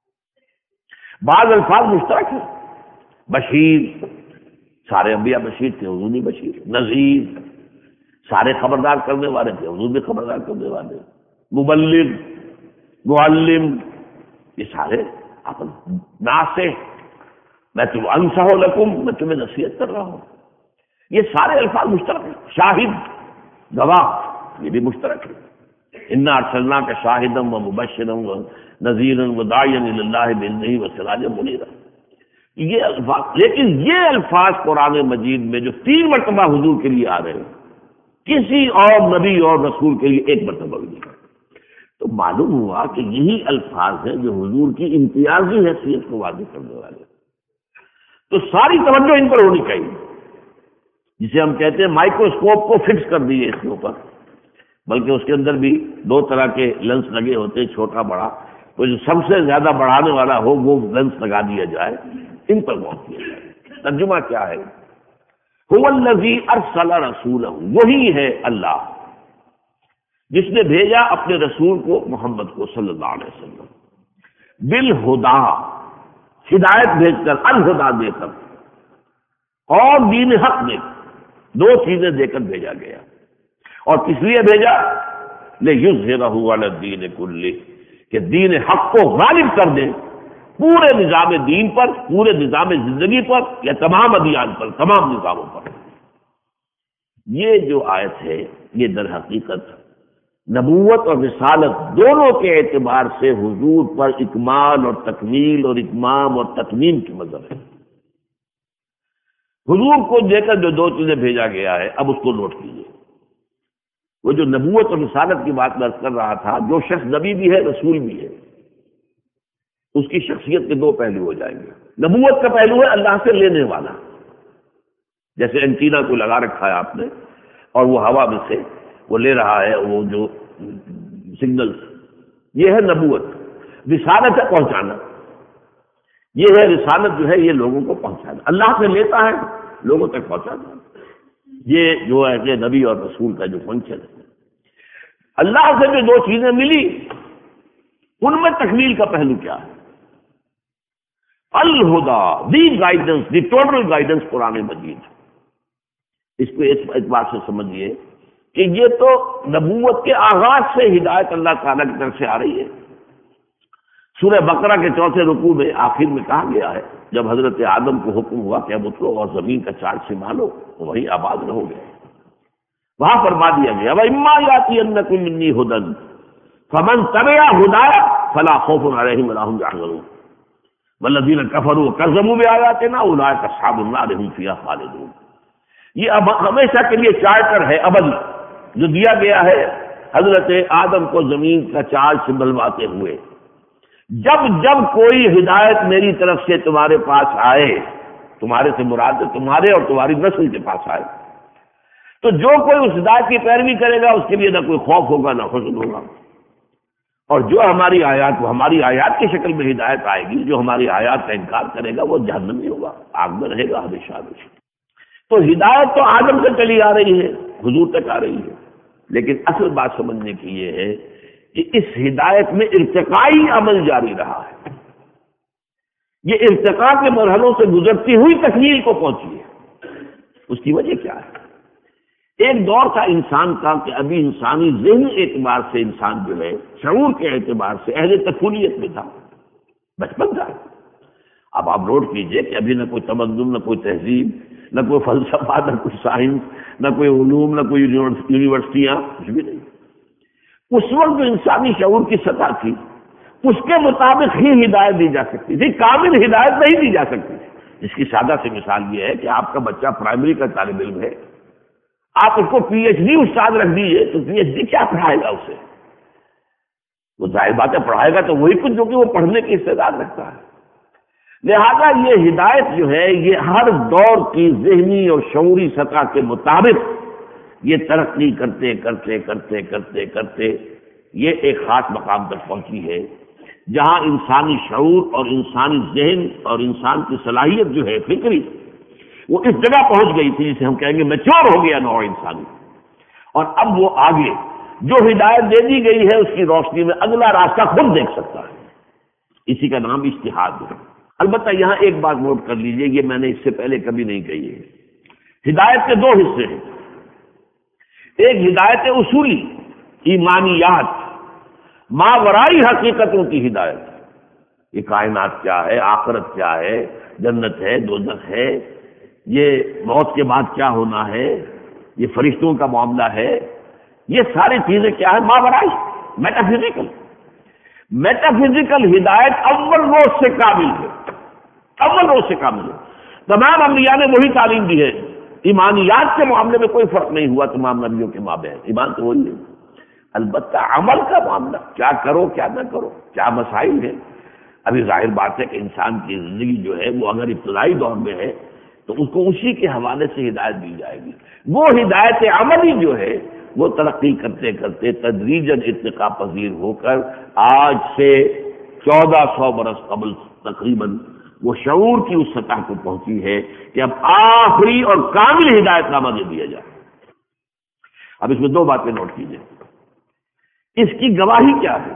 B: بعض الفاظ مشترک ہیں، بشیر، سارے انبیاء بشیر تھے، حضور بھی بشیر، نذیر، سارے خبردار کرنے والے تھے، حضور بھی خبردار کرنے والے، مبلغ، معلم، یہ سارے اپن ناصح، میں تم انصح لکم، میں تمہیں نصیحت کر رہا ہوں، یہ سارے الفاظ مشترک ہیں۔ شاہد، گواہ، یہ بھی مشترک ہے۔ انا ارسلناک شاہدا و مبشرا و نذیرا و داعیا الی اللہ باذنہ و سراجا منیرا، یہ الفاظ، لیکن یہ الفاظ قرآن مجید میں جو تین مرتبہ حضور کے لیے آ رہے ہیں، کسی اور نبی اور رسول کے لیے ایک مرتبہ بھی نہیں، تو معلوم ہوا کہ یہی الفاظ ہیں جو حضور کی امتیازی حیثیت کو واضح کرنے والے، تو ساری توجہ ان پر ہونی چاہیے، جسے ہم کہتے ہیں مائکروسکوپ کو فکس کر دیے اس کے اوپر، بلکہ اس کے اندر بھی دو طرح کے لینس لگے ہوتے ہیں، چھوٹا بڑا، تو جو سب سے زیادہ بڑھانے والا ہو وہ لینس لگا دیا جائے، ان پر غور کیا جائے۔ ترجمہ کیا ہے؟ هو الذی ارسل رسولہ، وہی ہے اللہ جس نے بھیجا اپنے رسول کو محمد کو صلی اللہ علیہ وسلم، بالہدا، ہدایت بھیج کر، الہدا دے کر، اور دین حق دے کر، دو چیزیں دے کر بھیجا گیا۔ اور کس لیے بھیجا؟ لیظہرہ علی الدین کلہ، کہ دین حق کو غالب کر دے پورے نظام دین پر، پورے نظام زندگی پر، یا تمام ادیان پر، تمام نظاموں پر۔ یہ جو آیت ہے یہ در حقیقت نبوت اور رسالت دونوں کے اعتبار سے حضور پر اکمال اور تکمیل اور اتمام اور تتمیم کی مظہر ہے۔ حضور کو دے کر جو دو چیزیں بھیجا گیا ہے، اب اس کو نوٹ کیجیے۔ وہ جو نبوت اور رسالت کی بات میں کر رہا تھا، جو شخص نبی بھی ہے رسول بھی ہے، اس کی شخصیت کے دو پہلو ہو جائیں گے۔ نبوت کا پہلو ہے اللہ سے لینے والا، جیسے اینٹینا کو لگا رکھا ہے آپ نے، اور وہ ہوا میں سے وہ لے رہا ہے وہ جو سگنلز، یہ ہے نبوت۔ رسالت ہے پہنچانا، یہ ہے رسالت جو ہے یہ لوگوں کو پہنچانا، اللہ سے لیتا ہے لوگوں تک پہنچانا، یہ جو ہے کہ نبی اور رسول کا جو فنکشن ہے۔ اللہ سے جو دو چیزیں ملی ان میں تکمیل کا پہلو کیا ہے؟ الہدا، the guidance, the total guidance Quran Majeed. اس کو اس اعتبار سے سمجھیے کہ یہ تو نبوت کے آغاز سے ہدایت اللہ تعالیٰ کی طرف سے آ رہی ہے۔ سورہ بقرہ کے چوتھے رکوع میں آخر میں کہا گیا ہے، جب حضرت آدم کو حکم ہوا کہ اب اترو اور زمین کا چارج سنبھالو، تو وہی آباد رہو گے، وہاں فرما دیا گیا وَإِمَّا يَأْتِيَنَّكُم مِّنِّي هُدًى فَمَن تَبِعَ هُدَايَ فَلَا خَوْفٌ عَلَيْهِمْ وَلَا هُمْ يَحْزَنُونَ وَالَّذِينَ كَفَرُوا وَكَذَّبُوا بِآيَاتِنَا أُولَٰئِكَ أَصْحَابُ النَّارِ هُمْ فِيهَا خَالِدُونَ۔ یہ اب ہمیشہ کے لیے چارٹر ہے ابدی جو دیا گیا ہے حضرت آدم کو زمین کا چارج سنبھلواتے ہوئے۔ جب جب کوئی ہدایت میری طرف سے تمہارے پاس آئے، تمہارے سے مراد ہے تمہارے اور تمہاری نسل کے پاس آئے، تو جو کوئی اس ہدایت کی پیروی کرے گا اس کے لیے نہ کوئی خوف ہوگا نہ حزن ہوگا، اور جو ہماری آیات وہ ہماری آیات کی شکل میں ہدایت آئے گی، جو ہماری آیات کا انکار کرے گا وہ جہنمی ہوگا، آگ میں رہے گا ہمیشہ ہمیشہ۔ تو ہدایت تو آدم سے چلی آ رہی ہے، حضور تک آ رہی ہے، لیکن اصل بات سمجھنے کی یہ ہے کہ اس ہدایت میں ارتقائی عمل جاری رہا ہے، یہ ارتقاء کے مرحلوں سے گزرتی ہوئی تکمیل کو پہنچی ہے۔ اس کی وجہ کیا ہے؟ ایک دور تھا انسان کا کہ ابھی انسانی ذہن اعتبار سے انسان جو ہے شعور کے اعتبار سے اہل طفولیت میں تھا، بچپن تھا۔ اب آپ نوٹ کیجئے کہ ابھی نہ کوئی تمدن، نہ کوئی تہذیب، نہ کوئی فلسفہ، نہ کوئی سائنس، نہ کوئی علوم، نہ کوئی یونیورسٹیاں، کچھ بھی نہیں۔ اس وقت جو انسانی شعور کی سطح تھی اس کے مطابق ہی ہدایت دی جا سکتی تھی، کامل ہدایت نہیں دی جا سکتی تھی۔ اس کی سادہ سی مثال یہ ہے کہ آپ کا بچہ پرائمری کا طالب علم ہے آپ اس کو پی ایچ ڈی استاد رکھ دیجیے تو پی ایچ ڈی کیا پڑھائے گا اسے؟ وہ ظاہر بات ہے پڑھائے گا تو وہی کچھ جو کہ وہ پڑھنے کی استعداد رکھتا ہے۔ لہذا یہ ہدایت جو ہے یہ ہر دور کی ذہنی اور شعوری سطح کے مطابق یہ ترقی کرتے کرتے کرتے کرتے کرتے یہ ایک خاص مقام تک پہنچی ہے جہاں انسانی شعور اور انسانی ذہن اور انسان کی صلاحیت جو ہے فکری وہ اس جگہ پہنچ گئی تھی جسے ہم کہیں گے میچور ہو گیا نوع انسانی، اور اب وہ آگے جو ہدایت دے دی گئی ہے اس کی روشنی میں اگلا راستہ خود دیکھ سکتا ہے۔ اسی کا نام اجتہاد ہے۔ البتہ یہاں ایک بات نوٹ کر لیجئے، یہ میں نے اس سے پہلے کبھی نہیں کہی ہے۔ ہدایت کے دو حصے ہیں، ایک ہدایت اصولی ایمانیات ماورائی حقیقتوں کی ہدایت، یہ کائنات کیا ہے، آخرت کیا ہے، جنت ہے، دوزخ ہے، یہ موت کے بعد کیا ہونا ہے، یہ فرشتوں کا معاملہ ہے، یہ ساری چیزیں کیا ہے، ماورائی میٹا فزیکل میٹا فزیکل ہدایت اول روز سے کامل ہے، اول روز سے کامل ہے۔ تمام انبیاء نے وہی تعلیم دی ہے، ایمانیات کے معاملے میں کوئی فرق نہیں ہوا تمام نبیوں کے مابین، ایمان تو وہی ہے۔ البتہ عمل کا معاملہ، کیا کرو کیا نہ کرو، کیا مسائل ہیں۔ ابھی ظاہر بات ہے کہ انسان کی زندگی جو ہے وہ اگر ابتدائی دور میں ہے تو اس کو اسی کے حوالے سے ہدایت دی جائے گی۔ وہ ہدایت عملی جو ہے وہ ترقی کرتے کرتے تدریجاً ارتقا پذیر ہو کر آج سے چودہ سو برس قبل تقریباً وہ شعور کی اس سطح کو پہنچی ہے کہ اب آخری اور کامل ہدایت نامہ دے دیا جائے۔ اب اس میں دو باتیں نوٹ کیجیے، اس کی گواہی کیا ہے؟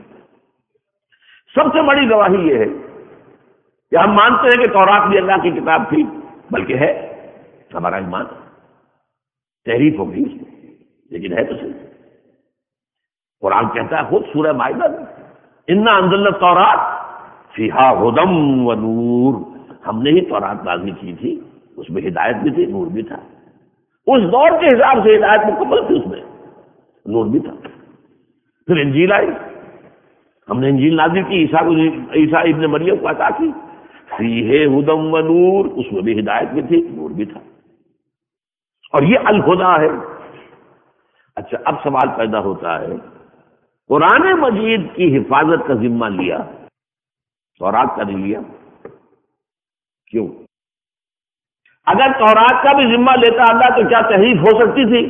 B: سب سے بڑی گواہی یہ ہے کہ ہم مانتے ہیں کہ تورات بھی اللہ کی کتاب تھی، بلکہ ہے ہمارا ایمان، تحریف ہوگی اس میں لیکن ہے تو صحیح۔ قرآن کہتا ہے خود سورہ مائدہ میں، انا انزلنا التوراۃ فیہا ھدی و نور، ہم نے ہی تورات نازل کی تھی، اس میں ہدایت بھی تھی، نور بھی تھا۔ اس دور کے حساب سے ہدایت مکمل تھی، اس میں نور بھی تھا۔ پھر انجیل آئی، ہم نے انجیل نازل کی، عیسیٰ کو عیسیٰ ابن مریم کو عطا کی، فیہ ھدی و نور، اس میں بھی ہدایت بھی تھی، نور بھی تھا، اور یہ الہدیٰ ہے۔ اچھا اب سوال پیدا ہوتا ہے، قرآن مجید کی حفاظت کا ذمہ لیا، تورات کا نہیں لیا، کیوں؟ اگر تورات کا بھی ذمہ لیتا اللہ تو کیا تحریف ہو سکتی تھی؟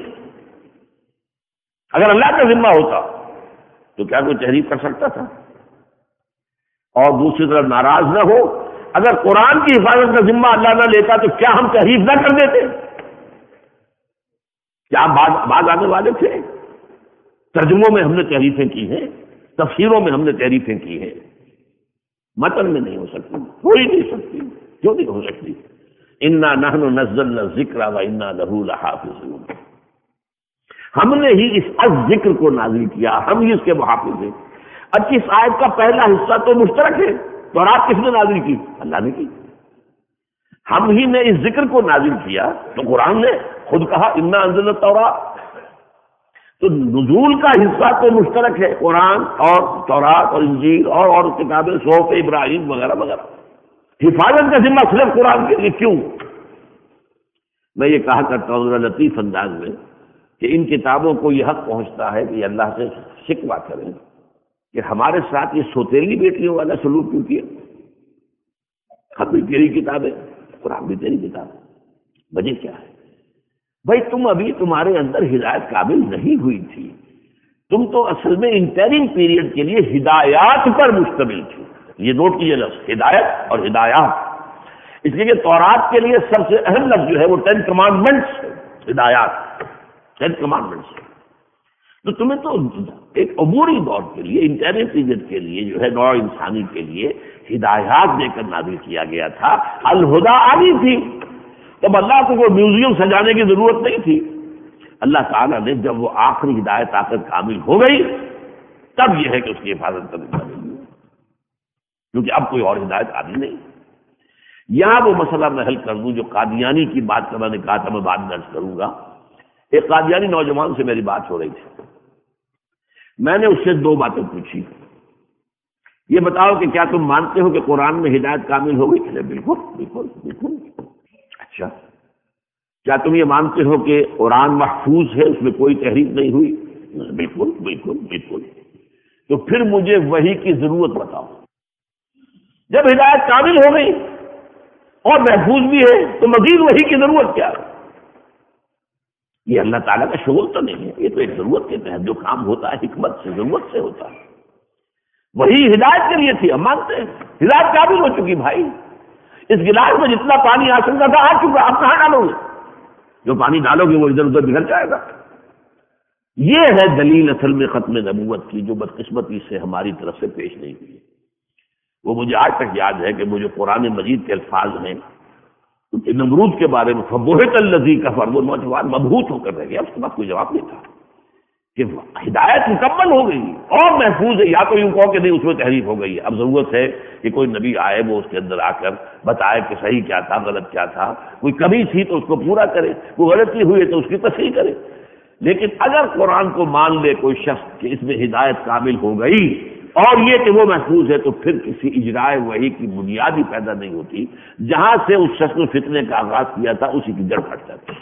B: اگر اللہ کا ذمہ ہوتا تو کیا کوئی تحریف کر سکتا تھا؟ اور دوسری طرف ناراض نہ ہو، اگر قرآن کی حفاظت کا ذمہ اللہ نہ لیتا تو کیا ہم تحریف نہ کر دیتے؟ کیا باز باز آنے والے تھے؟ ترجموں میں ہم نے تحریفیں کی ہیں، تفسیروں میں ہم نے تحریفیں کی ہیں، متن میں نہیں ہو سکتی، ہو ہی نہیں سکتی، کیوں نہیں ہو سکتی؟ انا نحن نزلنا الذکر وانا لہ لحافظون، ہم نے ہی اس الذکر کو نازل کیا، ہم ہی اس کے محافظ ہیں۔ اچھی اس آیت کا پہلا حصہ تو مشترک ہے، تورات کس نے نازل کی؟ اللہ نے کی۔ ہم ہی نے اس ذکر کو نازل کیا تو قرآن نے خود کہا انا انزلنا التوراۃ، تو نزول کا حصہ تو مشترک ہے، قرآن اور تورات اور انجیل اور اور کتابیں صحف ابراہیم وغیرہ وغیرہ۔ حفاظت کا ذمہ صرف قرآن کے لیے کیوں؟ میں یہ کہا کرتا ہوں ذرا لطیف انداز میں کہ ان کتابوں کو یہ حق پہنچتا ہے کہ یہ اللہ سے شکوہ کریں کہ ہمارے ساتھ یہ سوتیلی بیٹیوں والا سلوک کیوں کیا؟ خط بھی تیری کتاب ہے، قرآن بھی تیری کتاب ہے، وجہ کیا ہے؟ بھائی تم ابھی تمہارے اندر ہدایت قابل نہیں ہوئی تھی، تم تو اصل میں انٹرنگ پیریڈ کے لیے ہدایات پر مشتمل تھی۔ یہ نوٹ کیجیے لفظ ہدایت اور ہدایات، اس لیے کہ تورات کے لیے سب سے اہم لفظ جو ہے وہ ٹین کمانڈمنٹس، ہدایات ٹین کمانڈمنٹس۔ تو تمہیں تو ایک عبوری دور کے لیے، انٹرنل پیریڈ کے لیے جو ہے نوع انسانی کے لیے ہدایات دے کر نازل کیا گیا تھا، الہدیٰ آنی تھی۔ تب اللہ کو کوئی میوزیم سجانے کی ضرورت نہیں تھی۔ اللہ تعالیٰ نے جب وہ آخری ہدایت آ کر کامل ہو گئی تب یہ ہے کہ اس کی حفاظت کرنے والی ہے، کیونکہ اب کوئی اور ہدایت آنی نہیں۔ یہاں وہ مسئلہ میں حل کر دوں جو قادیانی کی بات کا میں نے کہا تھا، میں بعد میں عرض کروں گا۔ ایک قادیانی نوجوان سے میری بات ہو رہی تھی، میں نے اس سے دو باتیں پوچھی، یہ بتاؤ کہ کیا تم مانتے ہو کہ قرآن میں ہدایت کامل ہو گئی؟ بالکل بالکل بالکل۔ اچھا کیا تم یہ مانتے ہو کہ قرآن محفوظ ہے، اس میں کوئی تحریف نہیں ہوئی؟ بالکل بالکل بالکل۔ تو پھر مجھے وحی کی ضرورت بتاؤ۔ جب ہدایت کامل ہو گئی اور محفوظ بھی ہے تو مزید وحی کی ضرورت کیا ہے؟ یہ اللہ تعالیٰ کا شغل تو نہیں ہے، یہ تو ایک ضرورت کے تحت جو کام ہوتا ہے حکمت سے، ضرورت سے ہوتا ہے۔ وہی ہدایت کے لیے تھی، ہم مانتے ہیں ہدایت کامل ہو چکی بھائی۔ اس گلاس میں جتنا پانی آ سکتا تھا آ چکا، آپ کہاں ڈالو گے؟ جو پانی ڈالو گے وہ ادھر ادھر بگڑ جائے گا۔ یہ ہے دلیل اصل میں ختم نبوت کی، جو بدقسمتی سے ہماری طرف سے پیش نہیں ہوئی۔ وہ مجھے آج تک یاد ہے کہ وہ جو قرآن مجید کے الفاظ ہیں کہ نمرود کے بارے میں فبہت الذی کفر، وہ نوجوان مبہوت ہو کر رہ گیا، اس کے بعد کوئی جواب نہیں تھا کہ ہدایت مکمل ہو گئی اور محفوظ ہے۔ یا تو یوں کہو کہ نہیں اس میں تحریف ہو گئی ہے، اب ضرورت ہے کہ کوئی نبی آئے، وہ اس کے اندر آ کر بتائے کہ صحیح کیا تھا، غلط کیا تھا، کوئی کمی تھی تو اس کو پورا کرے، کوئی غلطی ہوئی تو اس کی تصحیح کرے۔ لیکن اگر قرآن کو مان لے کوئی شخص کہ اس میں ہدایت کامل ہو گئی اور یہ کہ وہ محفوظ ہے، تو پھر کسی اجرائے وحی کی بنیاد ہی پیدا نہیں ہوتی، جہاں سے اس شخص نے فتنے کا آغاز کیا تھا اسی کی جڑ پھٹ جاتی۔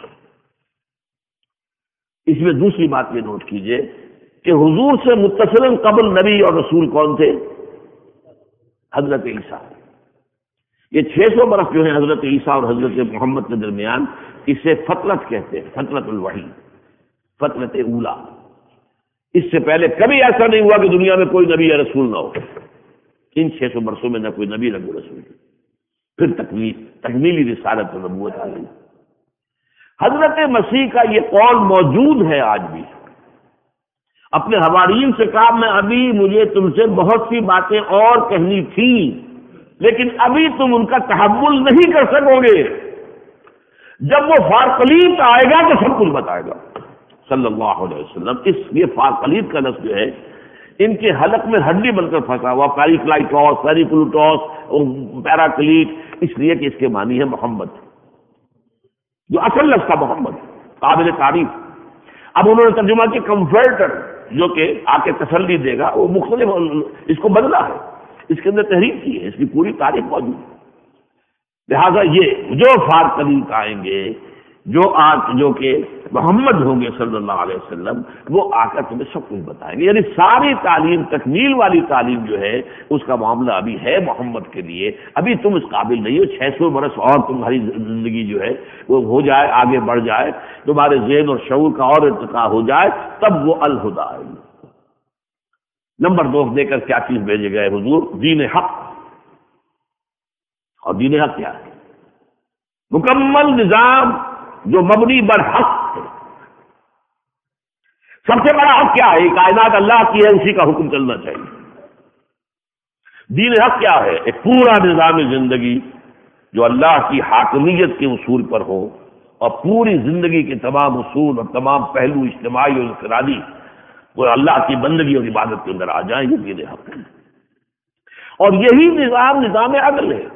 B: اس میں دوسری بات یہ نوٹ کیجئے کہ حضور سے متصلاً قبل نبی اور رسول کون تھے؟ حضرت عیسیٰ۔ یہ چھ سو برس جو ہے حضرت عیسیٰ اور حضرت محمد کے درمیان، اسے فترت کہتے ہیں، فترت الوحی، فترت اولا۔ اس سے پہلے کبھی ایسا نہیں ہوا کہ دنیا میں کوئی نبی یا رسول نہ ہو۔ ان چھ سو برسوں میں نہ کوئی نبی نہ کوئی رسول، پھر تکمیل تکمیلی رسالت اور نبوت آ گئی۔ حضرت مسیح کا یہ قول موجود ہے آج بھی۔ اپنے حواریین سے کہا میں ابھی مجھے تم سے بہت سی باتیں اور کہنی تھی، لیکن ابھی تم ان کا تحمل نہیں کر سکو گے، جب وہ فارقلیت آئے گا تو سب کچھ بتائے گا صلی اللہ علیہ وسلم۔ اس لیے فارقلیت کا لفظ جو ہے ان کے حلق میں ہڈی بن کر پھنسا ہوا، پیریکلائٹوس، پیریکلوٹوس، پیراکلیٹ، اس لیے کہ اس کے معنی ہے محمد، جو اصل لفظ کا محمد، قابل تعریف۔ اب انہوں نے ترجمہ کی کمفرٹر، جو کہ آ کے تسلی دے گا، وہ مختلف اس کو بدلا ہے، اس کے اندر تحریف کی ہے، اس کی پوری تاریخ موجود ہے۔ لہذا یہ جو فارقلیت آئیں گے، جو آج جو کہ محمد ہوں گے صلی اللہ علیہ وسلم، وہ آ کر تمہیں سب کچھ بتائیں گے۔ یعنی ساری تعلیم، تکمیل والی تعلیم جو ہے اس کا معاملہ ابھی ہے محمد کے لیے۔ ابھی تم اس قابل نہیں ہو، چھ سو برس اور تمہاری زندگی جو ہے وہ ہو جائے، آگے بڑھ جائے، تمہارے ذہن اور شعور کا اور ارتقاء ہو جائے، تب وہ الہدیٰ آئے گی۔ نمبر دو دے کر کیا چیز بھیجے گئے حضور؟ دین حق۔ اور دین حق کیا ہے؟ مکمل نظام جو مبنی بر حق ہے۔ سب سے بڑا حق کیا ہے؟ کائنات اللہ کی ہے، اسی کا حکم چلنا چاہیے۔ دین حق کیا ہے؟ ایک پورا نظام زندگی جو اللہ کی حاکمیت کے اصول پر ہو، اور پوری زندگی کے تمام اصول اور تمام پہلو اجتماعی اور انفرادی وہ اللہ کی بندگی اور عبادت کے اندر آ جائیں، یہ دین حق ہے۔ اور یہی نظام نظام عدل ہے۔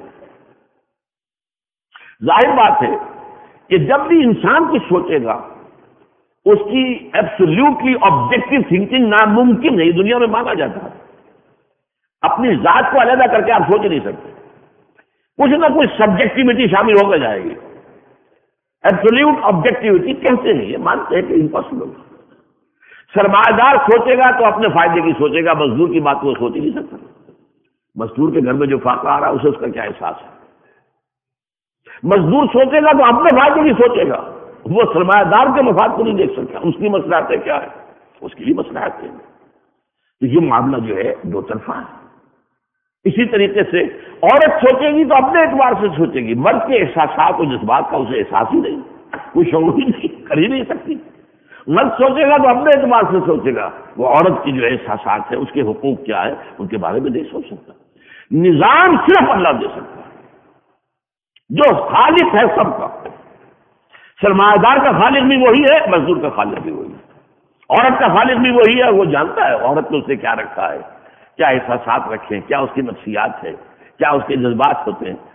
B: ظاہر بات ہے کہ جب بھی انسان کچھ سوچے گا، اس کی ایبسولوٹلی آبجیکٹو تھنکنگ ناممکن ہے، یہ دنیا میں مانا جاتا ہے۔ اپنی ذات کو علیحدہ کر کے آپ سوچ نہیں سکتے، کچھ نہ کچھ سبجیکٹیوٹی شامل ہو کر جائے گی۔ ایبسولوٹ آبجیکٹیوٹی کہتے ہیں، یہ مانتے ہیں کہ امپاسبل۔ سرمایہ دار سوچے گا تو اپنے فائدے کی سوچے گا، مزدور کی بات وہ سوچ ہی نہیں سکتا۔ مزدور کے گھر میں جو فاقہ آ رہا ہے اسے اس کا کیا احساس ہے؟ مزدور سوچے گا تو اپنے فائدے کی سوچے گا، وہ سرمایہ دار کے مفاد کو نہیں دیکھ سکتا، اس کی مصلحتیں کیا ہے، اس کی بھی مصلحتیں ہیں۔ تو یہ معاملہ جو ہے دو طرفہ ہے۔ اسی طریقے سے عورت سوچے گی تو اپنے اعتبار سے سوچے گی، مرد کے احساسات اور جذبات کا اسے احساس ہی نہیں، کوئی شعور ہی نہیں، کر ہی نہیں سکتی۔ مرد سوچے گا تو اپنے اعتبار سے سوچے گا، وہ عورت کی جو احساسات ہے، اس کے حقوق کیا ہے، ان کے بارے میں نہیں سوچ سکتا۔ نظام صرف اللہ دے سکتا ہے، جو خالق ہے سب کا۔ سرمایہ دار کا خالق بھی وہی ہے، مزدور کا خالق بھی وہی ہے، عورت کا خالق بھی وہی ہے، وہ جانتا ہے عورت نے اسے کیا رکھا ہے، کیا احساسات رکھے ہیں، کیا اس کی نفسیات ہے، کیا اس کے جذبات ہوتے ہیں،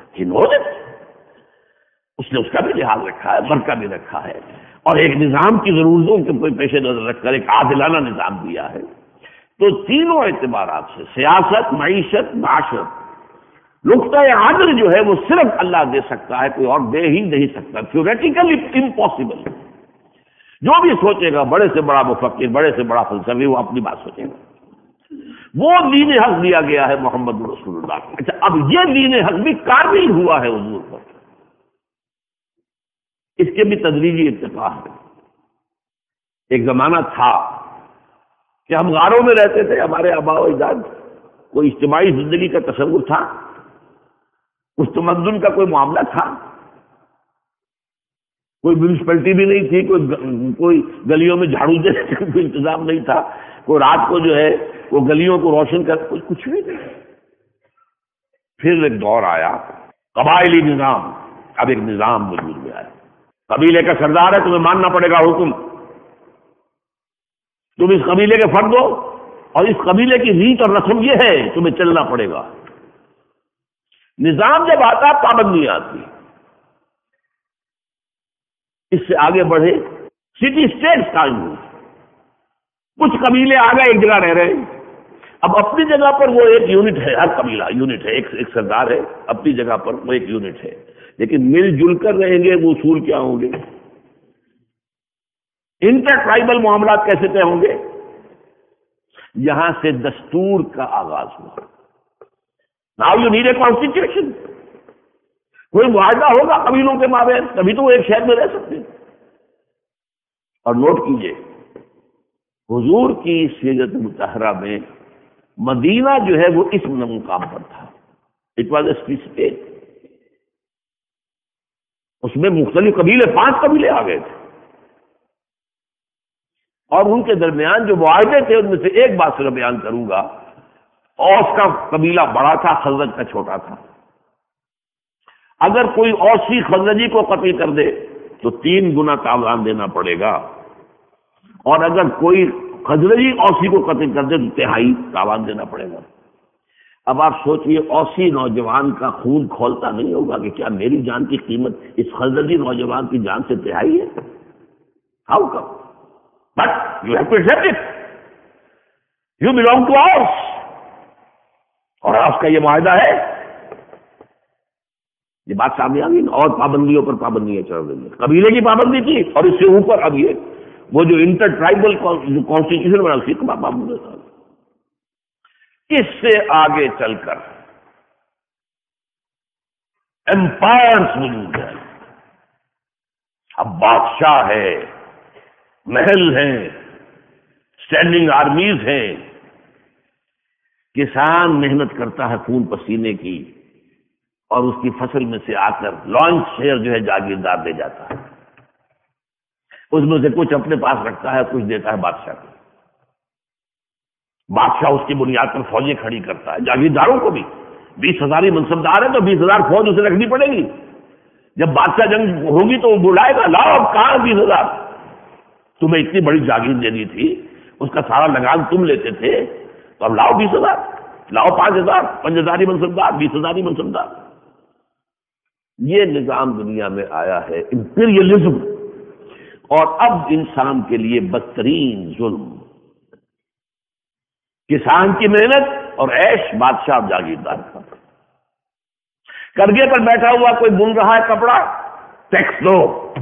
B: اس نے اس کا بھی لحاظ رکھا ہے، مرد کا بھی رکھا ہے، اور ایک نظام کی ضرورتوں کے پیش نظر رکھ کر ایک عادلانہ نظام دیا ہے۔ تو تینوں اعتبارات سے، سیاست، معیشت، معاشرت، نقطۂ عدل جو ہے وہ صرف اللہ دے سکتا ہے، کوئی اور دے ہی نہیں سکتا، تھیوریٹیکلی امپاسبل۔ جو بھی سوچے گا بڑے سے بڑا مفکر، بڑے سے بڑا فلسفی، وہ اپنی بات سوچے گا۔ وہ دین حق دیا گیا ہے محمد رسول اللہ کو۔ اچھا، اب یہ دین حق بھی کامل ہوا ہے حضور پر، اس کے بھی تدریجی ارتقا ہے۔ ایک زمانہ تھا کہ ہم غاروں میں رہتے تھے، ہمارے آباء و اجداد، کوئی اجتماعی زندگی کا تصور تھا، اس تمدن کا کوئی معاملہ تھا، کوئی میونسپلٹی بھی نہیں تھی، کوئی کوئی گلیوں میں جھاڑو دینے کا کوئی انتظام نہیں تھا، کوئی رات کو جو ہے وہ گلیوں کو روشن کر، کوئی کچھ بھی نہیں۔ پھر ایک دور آیا قبائلی نظام، اب ایک نظام وجود میں آیا، قبیلے کا سردار ہے، تمہیں ماننا پڑے گا حکم، تم اس قبیلے کے فرد ہو اور اس قبیلے کی ریت اور رسم یہ ہے، تمہیں چلنا پڑے گا۔ نظام جب آتا پابندیاں آتی، اس سے آگے بڑھے سٹی اسٹیٹس قائم ہوئی، کچھ قبیلے آ گئے ایک جگہ رہ رہے ہیں، اب اپنی جگہ پر وہ ایک یونٹ ہے، ہر قبیلہ یونٹ ہے، ایک ایک سردار ہے، اپنی جگہ پر وہ ایک یونٹ ہے، لیکن مل جل کر رہیں گے وہ اصول کیا ہوں گے؟ انٹر ٹرائبل معاملات کیسے طے ہوں گے؟ یہاں سے دستور کا آغاز ہوا۔ Now you need a constitution, کوئی معاہدہ ہوگا قبیلوں کے مابین، تبھی تو وہ ایک شہر میں رہ سکتے ہیں۔ اور نوٹ کیجئے، حضور کی سیرت مطہرہ میں مدینہ جو ہے وہ اس مقام پر تھا، it was a free state, اس میں مختلف قبیلے، پانچ قبیلے آ گئے تھے، اور ان کے درمیان جو معاہدے تھے ان میں سے ایک بات صرف بیان کروں گا۔ اوس کا قبیلہ بڑا تھا، خزرج کا چھوٹا تھا۔ اگر کوئی اوسی خزرجی کو قتل کر دے تو تین گنا تاوان دینا پڑے گا، اور اگر کوئی خزرجی اوسی کو قتل کر دے تو تہائی تاوان دینا پڑے گا۔ اب آپ سوچئے، اوسی نوجوان کا خون کھولتا نہیں ہوگا کہ کیا میری جان کی قیمت اس خزرجی نوجوان کی جان سے تہائی ہے؟ How come? But you have to accept it, you belong to us, اور آپ کا یہ معاہدہ ہے۔ یہ بات سامنے آ گئی نا، اور پابندیوں پر پابندیاں چڑھ رہی ہیں۔ قبیلے کی پابندی تھی، اور اس سے اوپر اب یہ وہ جو انٹر ٹرائبل کانسٹیٹیوشن بنا، اسی کا پابندی تھا۔ اس سے آگے چل کر امپائرس وجود ہے، اب بادشاہ ہے، محل ہیں، اسٹینڈنگ آرمیز ہیں، کسان محنت کرتا ہے خون پسینے کی، اور اس کی فصل میں سے آ کر لانچ شیئر جو ہے جاگیردار دے جاتا ہے، اس میں سے کچھ اپنے پاس رکھتا ہے، کچھ دیتا ہے بادشاہ کو۔ بادشاہ اس کی بنیاد پر فوجیں کھڑی کرتا ہے، جاگیرداروں کو بھی، بیس ہزاری منصبدار ہے تو بیس ہزار فوج اسے رکھنی پڑے گی۔ جب بادشاہ جنگ ہوگی تو وہ بلائے گا، لاؤ اب کہاں بیس ہزار، تمہیں اتنی بڑی جاگیر دینی تھی، اس کا سارا لگان تم لیتے تھے، تو اب لاؤ بیس ہزار، لاؤ پانچ ہزار، پانچ ہزاری منصبدار، بیس ہزاری منصبدار۔ یہ نظام دنیا میں آیا ہے، امپیریلزم، اور اب انسان کے لیے بدترین ظلم، کسان کی محنت اور عیش، بادشاہ اب جاگیردار کا۔ کرگے پر بیٹھا ہوا کوئی بن رہا ہے کپڑا، ٹیکس دو،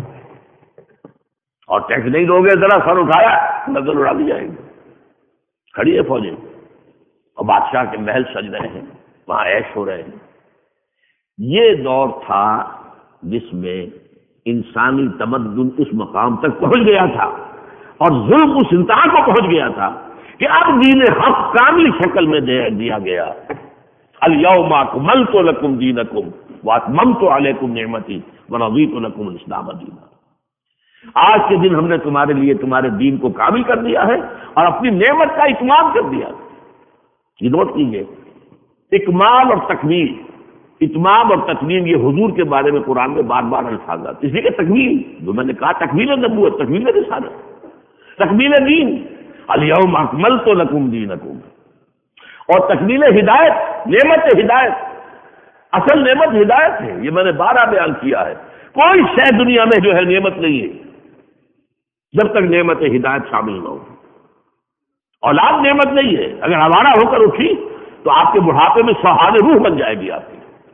B: اور ٹیکس نہیں دو گے ذرا سر اٹھایا نظر اڑا دی جائے گی۔ کھڑی ہے فوجیں، اور بادشاہ کے محل سج رہے ہیں، وہاں عیش ہو رہے ہیں۔ یہ دور تھا جس میں انسانی تمدن اس مقام تک پہنچ گیا تھا، اور ظلم اس انتہا کو پہنچ گیا تھا کہ اب دین حق کامل شکل میں دے دیا گیا۔ الیوم اکملت لکم دینکم واتممت علیکم نعمتی ورضیت لکم الاسلام دینا۔ آج کے دن ہم نے تمہارے لیے تمہارے دین کو کامل کر دیا ہے اور اپنی نعمت کا اتمام کر دیا۔ یہ نوٹ کیجیے، اکمال اور تکمیل، اتمام اور تکمیل، یہ حضور کے بارے میں قرآن میں بار بار الفاظ آتے، اس لیے کہ تکمیل جو میں نے کہا، تکمیل نبوت، تکمیل رسالت، تکمیل دین، الیوم اکملت لکم دینکم، اور تکمیل ہدایت، نعمت ہدایت، اصل نعمت ہدایت ہے، یہ میں نے بارہ بیان کیا ہے۔ کوئی شے دنیا میں جو ہے نعمت نہیں ہے جب تک نعمت ہدایت شامل نہ ہو۔ اولاد نعمت نہیں ہے، اگر آوارہ ہو کر اٹھی تو آپ کے بڑھاپے میں سہانے روح بن جائے گی آپ کی۔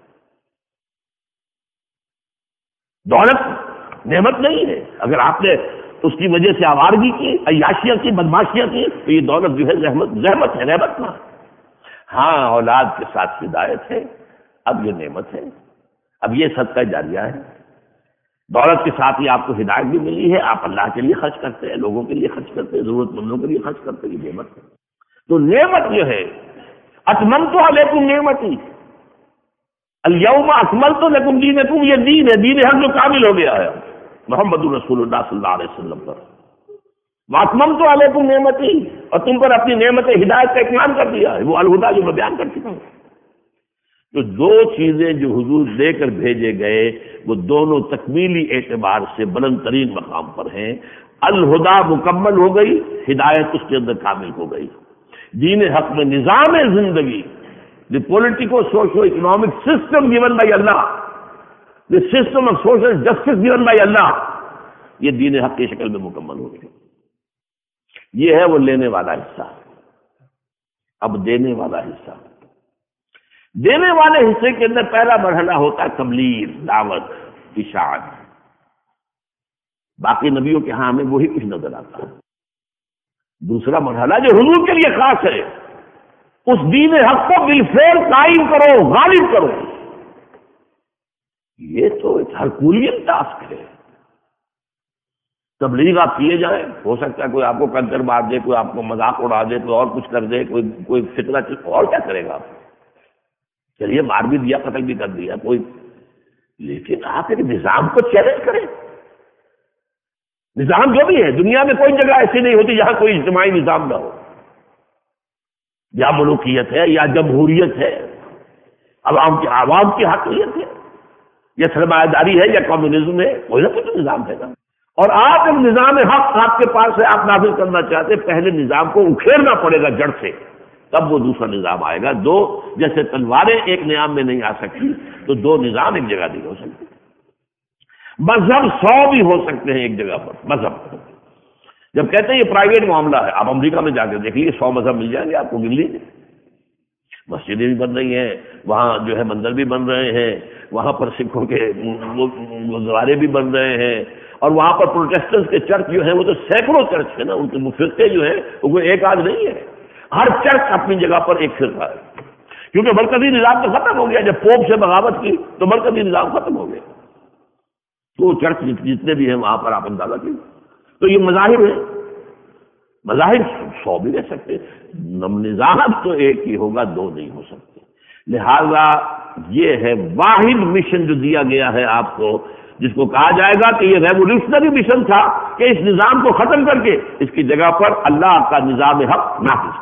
B: دولت نعمت نہیں ہے. اگر آپ نے اس کی وجہ سے آوارگی کی، عیاشیاں کی، بدماشیاں کی، تو یہ دولت جو ہے زحمت زحمت ہے، نعمت نہ. ہاں اولاد کے ساتھ ہدایت ہے، اب یہ نعمت ہے، اب یہ صدقہ جاریہ ہے. دولت کے ساتھ ہی آپ کو ہدایت بھی ملی ہے، آپ اللہ کے لیے خرچ کرتے ہیں، لوگوں کے لیے خرچ کرتے ہیں، ضرورت مندوں کے لیے خرچ کرتے ہیں، یہ نعمت ہے. تو نعمت جو ہے اتممت علیکم نعمتی الیوم اکملت لکم دینکم، یہ دین ہے، دین حق جو کامل ہو گیا ہے محمد رسول اللہ صلی اللہ علیہ وسلم پر. واتممت علیکم نعمتی، اور تم پر اپنی نعمت ہدایت کا اطمینان کر دیا ہے، وہ الہدیٰ جو میں بیان کر چکا ہوں. تو دو چیزیں جو حضور دے کر بھیجے گئے وہ دونوں تکمیلی اعتبار سے بلند ترین مقام پر ہیں. الہدیٰ مکمل ہو گئی، ہدایت اس کے اندر کامل ہو گئی. دین حق میں نظام زندگی، the politico socio economic system given by Allah, the system of social justice given by Allah, یہ دین حق کی شکل میں مکمل ہو گئی. یہ ہے وہ لینے والا حصہ. اب دینے والا حصہ، دینے والے حصے کے اندر پہلا مرحلہ ہوتا ہے تبلیغ، دعوت، اشاعت. باقی نبیوں کے ہاں ہمیں وہی کچھ نظر آتا ہے. دوسرا مرحلہ جو حضور کے لیے خاص ہے، اس دین حق کو بالفعل قائم کرو، غالب کرو. یہ تو ایک ہرکولین ٹاسک ہے. تبلیغ آپ کیے جائیں، ہو سکتا ہے کوئی آپ کو کنکر مار دے، کوئی آپ کو مذاق اڑا دے، کوئی اور کچھ کر دے، کوئی کوئی فتنہ چل، اور کیا کرے گا آپ؟ چلیے مار بھی دیا، قتل بھی کر دیا کوئی، لیکن آپ ایک نظام کو چیلنج کریں. نظام جو بھی ہے، دنیا میں کوئی جگہ ایسی نہیں ہوتی جہاں کوئی اجتماعی نظام نہ ہو. یا ملوکیت ہے، یا جمہوریت ہے، عوام کی عوام کی حاکمیت ہے، یا سرمایہ داری ہے، یا کمیونزم ہے، کوئی نہ کوئی تو نظام ہے نا. اور آپ ایک نظام حق آپ کے پاس ہے، آپ نافذ کرنا چاہتے، پہلے نظام کو اکھیڑنا پڑے گا جڑ سے، تب وہ دوسرا نظام آئے گا. دو جیسے تلواریں ایک نظام میں نہیں آ سکتی، تو دو نظام ایک جگہ نہیں ہو سکتے. مذہب سو بھی ہو سکتے ہیں ایک جگہ پر. مذہب جب کہتے ہیں یہ پرائیویٹ معاملہ ہے، آپ امریکہ میں جا کے دیکھ لیجیے، سو مذہب مل جائیں گے آپ کو، گن لیجیے. مسجدیں بھی بن رہی ہیں وہاں، جو ہے مندر بھی بن رہے ہیں وہاں پر، سکھوں کے گرودوارے بھی بن رہے ہیں، اور وہاں پر پروٹیسٹنٹ کے چرچ جو ہیں وہ تو سینکڑوں چرچ ہیں نا، ان کے فرقے جو ہیں وہ ایک آدھ نہیں ہے. ہر چرچ اپنی جگہ پر ایک فرقہ ہے، کیونکہ مرکزی نظام تو ختم ہو گیا. جب پوپ سے بغاوت کی تو مرکزی نظام ختم ہو گیا. تو چرچ جتنے بھی ہیں وہاں پر آپ اندازہ کیجیے. تو یہ مذاہب ہے، مذاہب سو بھی رہ سکتے، نظام تو ایک ہی ہوگا، دو نہیں ہو سکتے. لہذا یہ ہے واحد مشن جو دیا گیا ہے آپ کو، جس کو کہا جائے گا کہ یہ ریولیوشنری مشن تھا کہ اس نظام کو ختم کر کے اس کی جگہ پر اللہ کا نظام حق نافذ.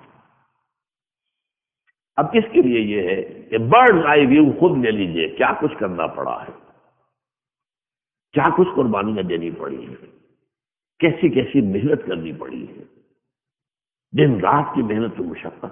B: اب کس کے لیے یہ ہے کہ برڈ آئی ویو خود لے لیجئے، کیا کچھ کرنا پڑا ہے، کیا کچھ قربانیاں دینی پڑی ہیں، کیسی کیسی محنت کرنی پڑی ہے، دن رات کی محنت و مشقت.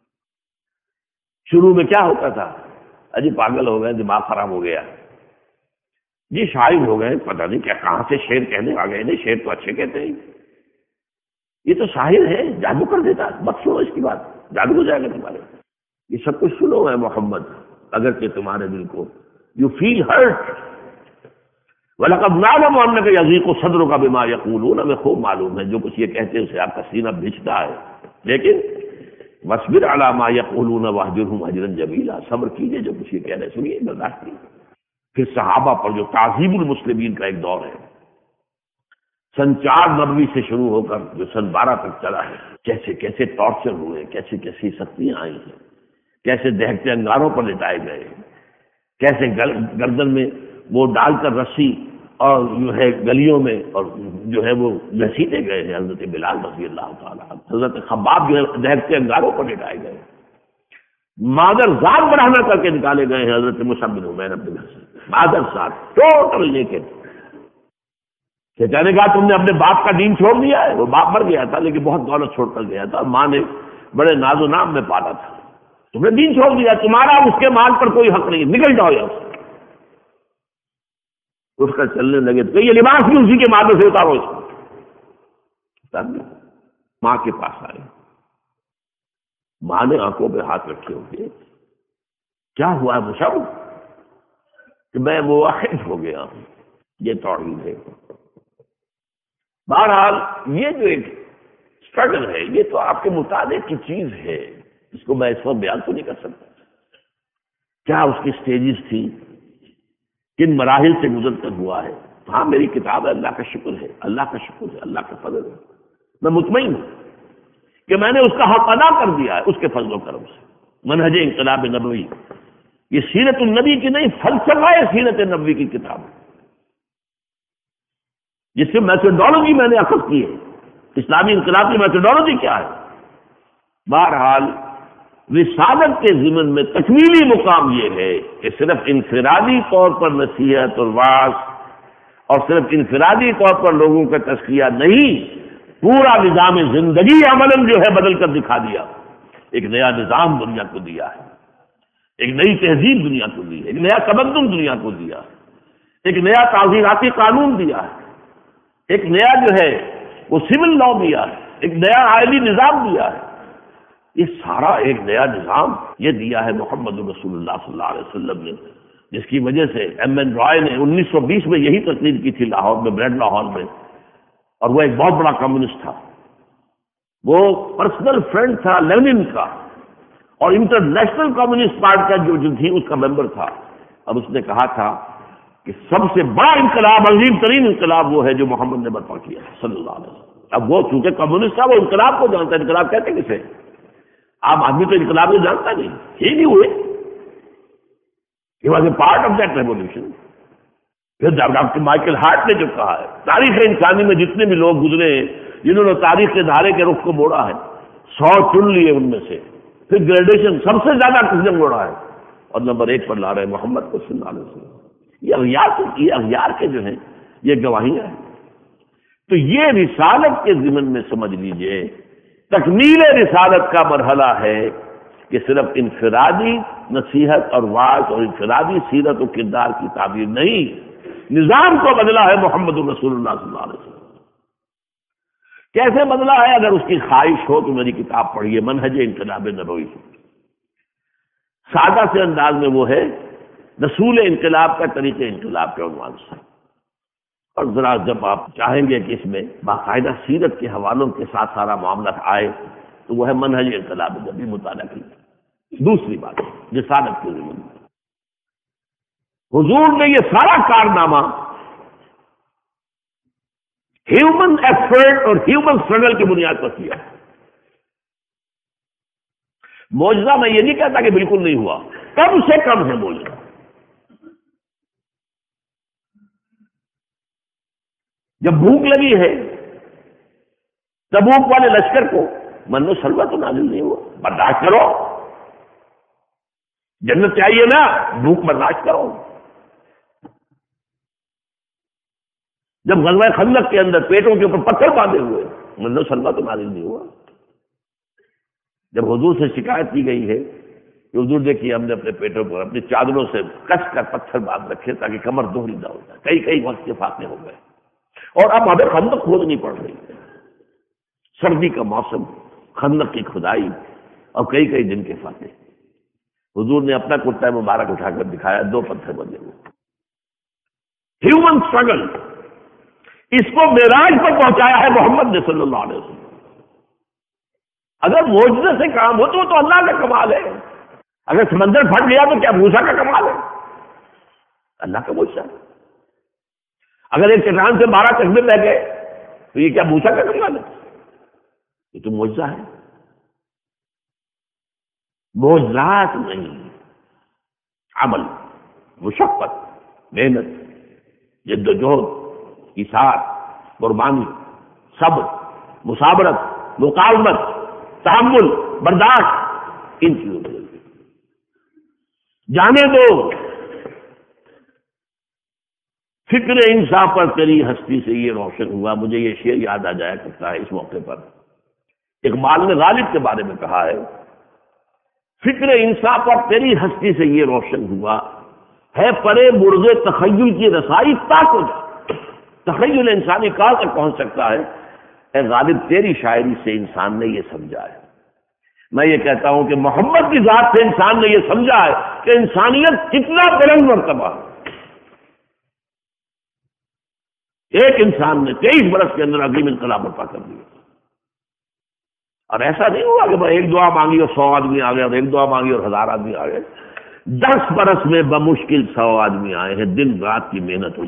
B: شروع میں کیا ہوتا تھا، اجی پاگل ہو گئے، دماغ خراب ہو گیا، جی شاعر ہو گئے، پتہ نہیں کیا کہاں سے شعر کہنے آ گئے. نہیں، شعر تو اچھے کہتے ہیں، یہ تو شاعر ہے، جادو کر دیتا ہے. مت سنو اس کی بات، جادو ہو جائے گا تمہارے. یہ سب کچھ سنو ہے محمد، اگرچہ تمہارے دل کو یو فیل ہرٹ. وَلَقَدْ نَعْلَمُ أَنَّكَ يَضِيقُ صَدْرُكَ بِمَا يَقُولُونَ، ہمیں خوب معلوم ہے جو کچھ یہ کہتے ہیں اسے آپ کا سینہ بھیجتا ہے. لیکن وَاصْبِرْ عَلَىٰ مَا يَقُولُونَ وَاهْجُرْهُمْ هَجْرًا جَمِيلًا، صبر کیجئے جو کچھ یہ کہہ رہے، سنیے، برداشت کیجئے. پھر صحابہ پر جو تعذیب المسلمین کا ایک دور ہے، سن چار نبوی سے شروع ہو کر جو سن بارہ تک چلا ہے، کیسے کیسے ٹارچر ہوئے، کیسے کیسی سختیاں آئی ہیں، کیسے دہتے انگاروں پر لٹائے گئے، کیسے گردن میں وہ ڈال کر رسی اور جو ہے گلیوں میں اور جو ہے وہ گھسیٹے گئے ہیں. حضرت بلال رضی اللہ تعالیٰ، حضرت خباب جو ہے دہتے انگاروں پر لٹائے گئے، مادر ذات بڑھانا کر کے نکالے گئے ہیں حضرت مصعب بن عمیر اپنے گھر سے. مادر ذات ٹوٹل نیکڈ. چچا نے کہا تم نے اپنے باپ کا دین چھوڑ دیا ہے. وہ باپ مر گیا تھا لیکن بہت دولت چھوڑ کر گیا تھا، ماں نے بڑے ناز و نام میں پالا تھا. تم نے دین چھوڑ دیا، تمہارا اس کے مال پر کوئی حق نہیں، نکل جاؤ یہاں سے. اس کا چلنے لگے تو یہ لباس بھی اسی کے مادر سے اتارو اس کو. ماں کے پاس آئے، ماں نے آنکھوں پہ ہاتھ رکھے ہوئے، کیا ہوا ہے مصعب؟ کہ میں موحد ہو گیا ہوں، یہ توحید ہے۔ بہرحال یہ جو ایک اسٹرگل ہے یہ تو آپ کے مطالعے کی چیز ہے، اس کو میں اس وقت بیان تو نہیں کر سکتا کیا اس کی سٹیجز تھی، کن مراحل سے گزر کر ہوا ہے۔ ہاں میری کتاب ہے، اللہ کا شکر ہے، اللہ کا شکر ہے، اللہ کا فضل ہے، میں مطمئن ہوں کہ میں نے اس کا حق ادا کر دیا ہے اس کے فضل و کرم سے۔ منہج انقلاب نبوی یہ سیرت النبی کی نہیں، فلسفہ سیرت نبوی کی کتاب ہے، جس سے میتھڈالوجی میں نے اخذ کی ہے۔ اسلامی انقلاب کی میتھڈالوجی کیا ہے؟ بہرحال رسالت کے ضمن میں تکمیلی مقام یہ ہے کہ صرف انفرادی طور پر نصیحت اور وعظ اور صرف انفرادی طور پر لوگوں کا تزکیہ نہیں، پورا نظام زندگی عملاً جو ہے بدل کر دکھا دیا، ایک نیا نظام دنیا کو دیا ہے، ایک نئی تہذیب دنیا کو دی ہے، ایک نیا تمدن دنیا کو دیا، ایک نیا تعزیراتی قانون دیا ہے، ایک نیا جو ہے وہ سول لاء دیا ہے، ایک نیا آئلی نظام دیا ہے۔ یہ سارا ایک نیا نظام یہ دیا ہے محمد رسول اللہ صلی اللہ علیہ وسلم نے، جس کی وجہ سے ایم این رائے نے انیس سو بیس میں یہی تقریر کی تھی لاہور میں، بریڈ لاہور میں، اور وہ ایک بہت بڑا کمیونسٹ تھا، وہ پرسنل فرینڈ تھا لینن کا، اور انٹرنیشنل کمیونسٹ پارٹی کا جو جو تھی اس کا ممبر تھا۔ اب اس نے کہا تھا کہ سب سے بڑا انقلاب، عظیم ترین انقلاب وہ ہے جو محمد نے برپا کیا صلی اللہ علیہ وسلم۔ اب وہ چونکہ کمیونسٹ تھا وہ انقلاب کو جانتا ہے، انقلاب کہتے کسے؟ عام آدمی تو انقلاب کو جانتا نہیں، ہی نہیں ہوئے، he was a part of that revolution. پھر ڈاکٹر مائیکل ہارٹ نے جو کہا ہے تاریخ انسانی میں جتنے بھی لوگ گزرے ہیں جنہوں نے تاریخ کے دھارے کے رخ کو موڑا ہے، سو چن لیے ان میں سے، پھر گریڈیشن سب سے زیادہ کس نے موڑا ہے اور نمبر ایک پر لا رہے محمد کو صلی اللہ علیہ وسلم۔ یہ اغیار یہ اغیار کے جو ہیں یہ گواہیاں ہیں۔ تو یہ رسالت کے ضمن میں سمجھ لیجئے تکمیل رسالت کا مرحلہ ہے کہ صرف انفرادی نصیحت اور وعظ اور انفرادی سیرت و کردار کی تعبیر نہیں، نظام کو بدلا ہے محمد رسول اللہ صلی اللہ علیہ وسلم۔ کیسے بدلا ہے؟ اگر اس کی خواہش ہو تو میری کتاب پڑھیے، منہج انقلاب نبوی، سادہ سے انداز میں وہ ہے رسول انقلاب کا طریقہ انقلاب کے عنوان سے، اور ذرا جب آپ چاہیں گے کہ اس میں باقاعدہ سیرت کے حوالوں کے ساتھ سارا معاملہ آئے تو وہ ہے منہج انقلاب نبوی مطالعہ کی۔ دوسری بات رسالت کے ضمن میں حضور نے یہ سارا کارنامہ ہیومن ایفرٹ اور ہیومن اسٹرگل کی بنیاد پر کیا۔ معجزہ میں یہ نہیں کہتا کہ بالکل نہیں ہوا، کم سے کم ہے معجزہ۔ جب بھوک لگی ہے تبوک والے لشکر کو من و سلوہ تو نازل نہیں ہوا، برداشت کرو، جنت چاہیے نا، بھوک برداشت کرو۔ جب غزوہ خندق کے اندر پیٹوں کے اوپر پتھر باندھے ہوئے، من و سلوہ تو نازل نہیں ہوا۔ جب حضور سے شکایت کی گئی ہے کہ حضور دیکھیے ہم نے اپنے پیٹوں پر اپنی چادروں سے کس کر پتھر باندھ رکھے تاکہ کمر دوہری نہ ہو جائے، کئی کئی وقت کے فاقے ہو گئے اور اب ہمیں خندق کھودنی پڑ رہی ہے، سردی کا موسم، خندق کی کھدائی اور کئی کئی دن کے فاقے۔ حضور نے اپنا کرتا مبارک اٹھا کر دکھایا، دو پتھر بندے ہوئے۔ ہیومن اسٹرگل، اس کو معراج پر پہنچایا ہے محمد نے صلی اللہ علیہ وسلم۔ اگر معجزے سے کام ہو تو تو اللہ کا کمال ہے، اگر سمندر پھٹ گیا تو کیا موسیٰ کا کمال ہے؟ اللہ کا معجزہ ہے۔ اگر ایک چٹان سے بارہ چشمے بہ گئے تو یہ کیا موسیٰ کا کمال ہے؟ یہ تو معجزہ ہے۔ معجزات نہیں، عمل، مشقت، محنت، جد و جہد، ایثار، قربانی، صبر، مثابرت، مقاومت، تحمل، برداشت، ان چیزوں کو جانے دو۔ فکر انصاف پر تیری ہستی سے یہ روشن ہوا۔ مجھے یہ شعر یاد آ جایا کرتا ہے اس موقع پر، اقبال نے غالب کے بارے میں کہا ہے، فکر انصاف پر تیری ہستی سے یہ روشن ہوا ہے، پرے مرغ تخیل کی رسائی تاک ہو جا۔ تخیل انسانی کہاں تک پہنچ سکتا ہے؟ اے غالب تیری شاعری سے انسان نے یہ سمجھا ہے۔ میں یہ کہتا ہوں کہ محمد کی ذات سے انسان نے یہ سمجھا ہے کہ انسانیت کتنا بلند مرتبہ ہے، ایک انسان نے تیئیس برس کے اندر عظیم انقلاب برپا کر دیا. اور ایسا نہیں ہوا کہ ایک دعا مانگی اور سو آدمی آ گئے اور ایک دعا مانگی اور ہزار آدمی آ گئے. دس برس میں بمشکل سو آدمی آئے ہیں. دن رات کی محنت ہوئی.